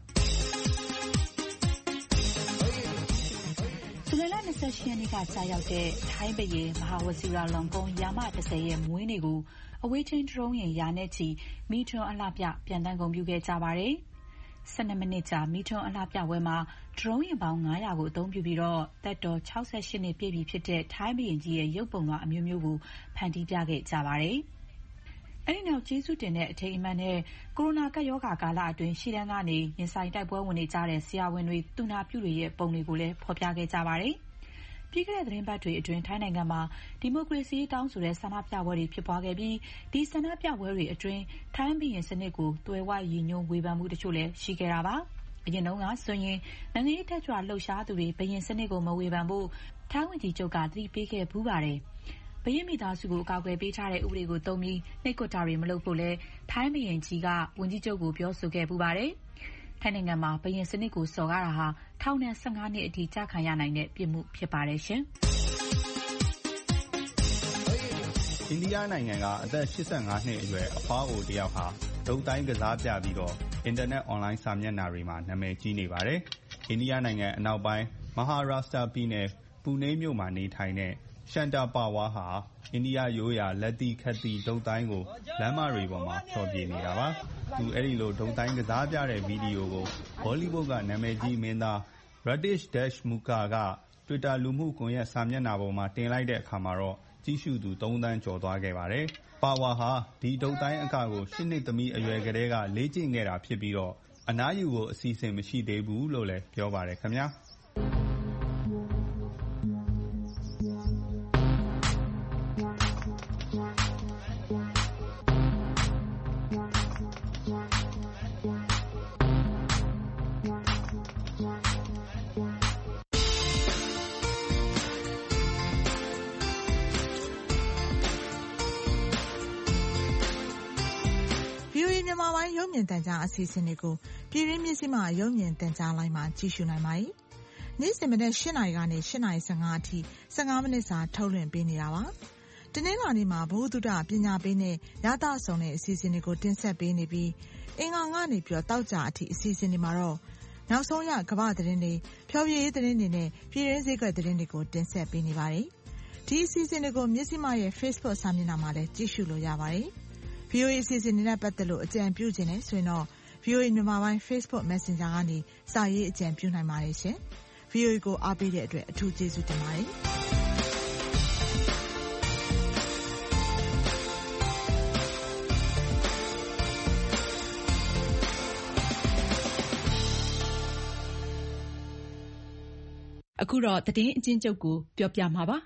ဇူလိုင်လ28ရက်နေ့ကကြာရောက်တဲ့ထိုင်းဘုရင်မဟာဝဇီရာလောင်ကွန်းရာမ10ရဲ့မွေးနေ့ကိုအဝေးထိန်းဒရုန်းယာဉ်ရာနဲ့ချီမီးထွန်းအလှပြပျံသန်းဂုဏ်ပြုခဲ့ကြပါတယ်။12မိနစ်ကြာမီးထွန်းအလှပြပွဲမှာဒရုန်းယာဉ်ပေါင်း900ကိုအသုံးပြုပြီးတော့သက်တော်68နှစ်ပြည့်ပြီဖြစ်တဲ့ထိုင်းဘုရင်ကြီးရဲ့ရုပ်ပုံလွှာအမျိုးမျိုးကိုဖန်တီးပြခဲ့ကြပါတယ်။အဲဒီနောက်ကျေးဇူးတင်တဲ့အထိမ်းအမှတ်နဲ့ကိုရိုနာကပ်ရောဂါကာလအတွင်းရှေ့တန်းကနေရင်ဆိုင်တိုက်ပွဲဝင်နေကြတဲ့ဆရာဝန်တွေသူနာပြုတွေရဲ့ပုံတွေကိုလည်းဖော်ပြခဲ့ကြပါတယ်။ပြီးခဲ့တဲ့သတင်းပတ်တွေအတွင်းထိုင်းနိုင်ငံမှာဒီမိုကရေစီတောင်းဆိုတဲ့ဆန္ဒပြပွဲတွေဖြစ်ပွားခဲ့ပြီးဒီဆန္ဒပြပွဲတွေအတွင်းထိုင်းဘုရင်စနစ်ကိုသွယ်ဝိုက်ရည်ညွှန်းဝေဖန်မှုတချို့လည်းရှိခဲ့တာပါ။အရင်တုန်းကဆိုရင်နိုင်ငံရေးတက်ကြွလှုပ်ရှားသူတွေဘုရင်စနစ်ကိုမဝေဖန်ဖို့ထိုင်းဝန်ကြီးချုပ်ကသတိပေးခဲ့ဘူးပါတယ်။ဘုရင်မိသားစုကိုအကာအကွယ်ပေးထားတဲ့ဥပဒေကိုသုံးပြီးနှိပ်ကွပ်တာတွေမလုပ်ဖို့လဲထိုင်းဘုရင်ကြီးကဝန်ကြီးချုပ်ကိုပြောဆိုခဲ့ဘူးပါတယ်။ထိုင်းနိုင်ငံမှာဘုရင်စနစ်ကိုစော်ကားတာဟာထောင်ဒဏ်15နှစ်အထိကျခံရနိုင်တဲ့ပြစ်မှုဖြစ်ပါတယ်ရှင်။အိန္ဒိယနိုင်ငံကအသက်85နှစ်အရွယ်အဖွားအိုတစ်ယောက်ဟာဒုတ်တိုင်းကစားပြပြီးတော့အင်တာနက်အွန်လိုင်းစာမျက်နှာတွေမှာနာမည်ကြီးနေပါတယ်။အိန္ဒိယနိုင်ငံအနောက်ပိုင်းမဟာရာစတာပြည်နယ်ပူနေမြို့မှာနေထိုင်တဲ့ရှန်တာပါဝါဟာအိန္ဒိယရိုးရာလက်သီးခတ်သီးဒုတ်တိုင်းကိုလမ်းမတွေပေါ်မှာဖျော်ဖြေနေတာပါ။သူအဲ့ဒီလိုဒုတ်တိုင်းကစားပြတဲ့ဗီဒီယိုကိုဘောလီဝုဒ်ကနာမည်ကြီးမင်းသား Rajneesh Deshmukh က Twitter လူမှုကွန်ရက်စာမျက်နှာပေါ်မှာတင်လိုက်တဲ့အခါမှာတော့ကြည့်ရှုသူ3 သန်းကျော်သွားခဲ့ပါတယ်။ Power ဟာဒီဒုတ်တိုင်းအကကို8 နှစ်သမီးအရွယ်ကတည်းကလေ့ကျင့်ခဲ့တာဖြစ်ပြီးတော့အနားယူဖို့အစီအစဉ်မရှိသေးဘူးလို့လည်းပြောပါတယ်ခင်ဗျာ။ VOA မြန်မာပိုင်းရုပ်မြင်သံကြားအစီအစဉ်တွေကိုပြည်တွင်းမြစ်ကြီးမှာရုပ်မြင်သံကြားလိုင်းမှာကြည့်ရှုနိုင်ပါတယ်။နေ့စဉ်မနက်8 နာရီကနေ8 နာရီ15အထိ15မိနစ်စာထုတ်လွှင့်ပေးနေတာပါ။တနင်္လာနေ့မှာဘုဒ္ဓပညာပေးနဲ့ရသဆောင်တဲ့အစီအစဉ်တွေကိုတင်ဆက်ပေးနေပြီးအင်္ဂါကနေတောက်ကြအထိအစီအစဉ်တွေမှာတော့နောက်ဆုံးရကမ္ဘာသတင်းတွေဖျော်ဖြေရေးသတင်းတွေနဲ့ပြည်တွင်းဈေးကွက်သတင်းတွေကိုတင်ဆက်ပေးနေပါတယ်။ဒီအစီအစဉ်တွေကိုမြစ်ကြီးမားရဲ့ Facebook စာမျက်နှာမှာလည်းကြည့်ရှုလို့ရပါတယ်။ VOA အစီအစဉ်တွေနဲ့ပတ်သက်လို့အကြံပြုခြင်းနဲ့ဆိုရင်တော့ VOA မြန်မာပိုင်း Facebook Messenger ကနေစာရေးအကြံပြုနိုင်ပါတယ်ရှင်။ VOA ကိုအားပေးတဲ့အတွက်အထူးကျေးဇူးတင်ပါတယ်။အခုတော့သတင်းအကျဉ်းချုပ်ကိုပြောပြမှာပါ။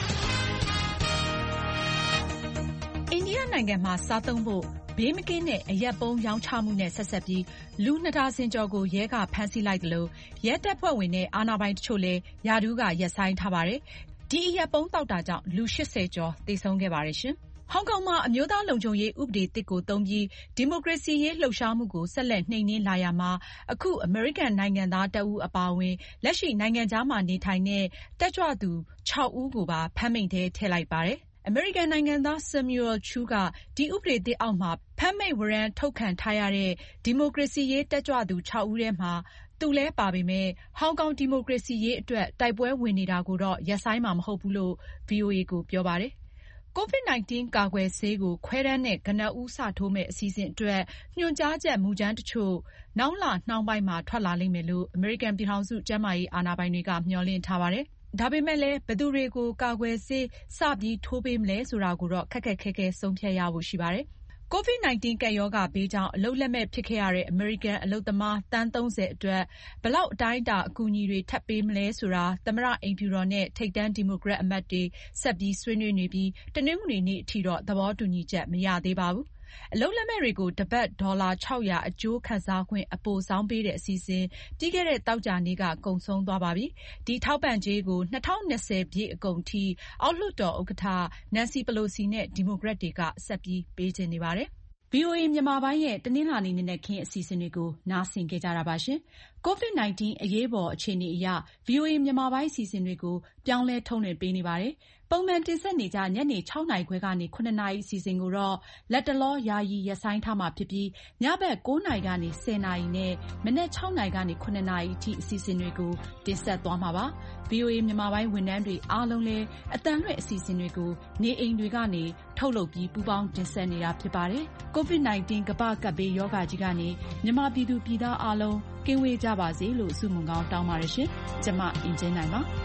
အိန္ဒိယနိုင်ငံမှာစားသုံးဖို့ဘေးမကင်းတဲ့အရက်ပုံးရောင်းချမှုနဲ့ဆက်စပ်ပြီးလူ 2 ဒါဇင်ကျော်ကိုရဲကဖမ်းဆီးလိုက်သလိုရဲတပ်ဖွဲ့ဝင်နဲ့အာဏာပိုင်တချို့လည်းရာထူးကရပ်ဆိုင်းထားပါတယ်။ဒီအရက်ပုံးသောက်တာကြောင့်လူ 80 ကျော်သေဆုံးခဲ့ပါတယ်ရှင်။ဟောင်ကောင်မှာအမျိုးသားလုံခြုံရေးဥပဒေသစ်ကိုသုံးပြီးဒီမိုကရေစီရေးလှုပ်ရှားမှုကိုဆက်လက်နှိမ်နင်းလာရာမှာအခုအမေရိကန်နိုင်ငံသားတဦးအပါအဝင်လက်ရှိနိုင်ငံခြားမှာနေထိုင်တဲ့တက်ကြွသူ 6 ဦးကိုပါဖမ်းမိန့်ထဲထည့်လိုက်ပါတယ်။အမေရိကန်နိုင်ငံသား Samuel Chu ကဒီဥပဒေသစ်အောက်မှာဖမ်းမိန့်ဝရမ်းထုတ်ခံထားရတဲ့ဒီမိုကရေစီရေးတက်ကြွသူ 6 ဦးထဲမှာသူလည်းပါပေမဲ့ဟောင်ကောင်ဒီမိုကရေစီရေးအတွက်တိုက်ပွဲဝင်နေတာကိုတော့ရပ်ဆိုင်းမှာမဟုတ်ဘူးလို့ VOA ကိုပြောပါတယ်။ COVID-19 ကာကွယ်ဆေးကိုခွဲတမ်းနဲ့ကနဦးစထိုးမယ့်အစီအစဉ်အတွက်ညွှန်ကြားချက်မူကြမ်းတချို့နောက်လနှောင်းပိုင်းမှာထွက်လာလိမ့်မယ်လို့အမေရိကန်ပြည်ထောင်စုကျန်းမာရေးအာဏာပိုင်တွေကမျှော်လင့်ထားပါတယ်။ဒါပေမဲ့လည်းဘယ်သူတွေကိုကာကွယ်ဆေးစပြီးထိုးပေးမလဲဆိုတာကိုတော့ခက်ခက်ခဲခဲဆုံးဖြတ်ရဖို့ရှိပါတယ်။ COVID-19 ကပ်ရောဂါဘေးကြောင့်အလုပ်လက်မဲ့ဖြစ်ခဲ့ရတဲ့အမေရိကန်အလုပ်သမားသန်း 30 အတွက်ဘယ်လောက်အတိုင်းအတာအကူအညီတွေထပ်ပေးမလဲဆိုတာသမ္မတအိမ်ဖြူတော်နဲ့ထိပ်တန်းဒီမိုကရက်အမတ်တွေဆက်ပြီးဆွေးနွေးနေပြီးတနင်္ဂနွေနေ့အထိတော့သဘောတူညီချက်မရသေးပါဘူး။အလုပ်လက်မဲ့တွေကိုတပတ်ဒေါ်လာ 600 အကျိုးခံစားခွင့်အပိုဆောင်းပေးတဲ့အစီအစဉ်ပြီးခဲ့တဲ့သောကြာနေ့ကကုန်ဆုံးသွားပါပြီ။ဒီထောက်ပံ့ကြေးကို2020ပြည့်အကုန်ထိအောက်လွှတ်တော်ဥက္ကဋ္ဌ Nancy Pelosi နဲ့ဒီမိုကရက်တွေကဆက်ပြီးပေးချင်နေပါတယ်။ VOA မြန်မာပိုင်းရဲ့တနင်္လာနေ့နံနက်ခင်းအစီအစဉ်တွေကိုနားဆင်ခဲ့ကြတာပါရှင်။ COVID-19 အရေးပေါ်အခြေအနေအရ VOA မြန်မာပိုင်းအစီအစဉ်တွေကိုပြောင်းလဲထုတ်လွှင့်ပေးနေပါတယ်။ပုံမှန်တင်ဆက်နေကျညနေ 6 နာရီခွဲကနေ 7 နာရီအစီအစဉ်ကိုတော့လတ်တလောယာယီရပ်ဆိုင်းထားမှာဖြစ်ပြီးညဘက် 9 နာရီကနေ 10 နာရီနဲ့မနက် 6 နာရီကနေ 7 နာရီအထိအစီအစဉ်တွေကိုတင်ဆက်သွားမှာပါ။ VOA မြန်မာပိုင်းဝန်ထမ်းတွေအားလုံးလည်းအသံလွှင့်အစီအစဉ်တွေကိုနေအိမ်တွေကနေထုတ်လုပ်ပြီးပူးပေါင်းတင်ဆက်နေတာဖြစ်ပါတယ်။ COVID-19 ကမ္ဘာ့ကပ်ဘေးရောဂါကြီးကနေမြန်မာပြည်သူပြည်သားအားလုံးကင်းဝေးကြပါစေလို့ဆုမွန်ကောင်းတောင်းပါတယ်ရှင်။ကျမအင်ကြင်းနိုင်ပါ။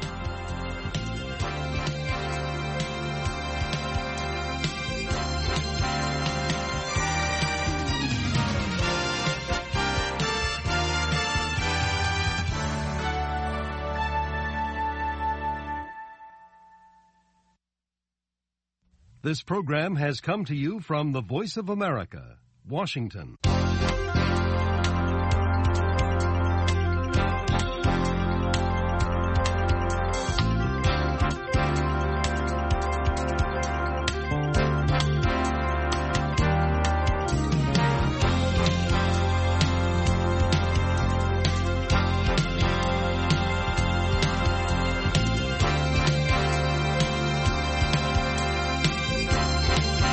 This program has come to you from the Voice of America, Washington.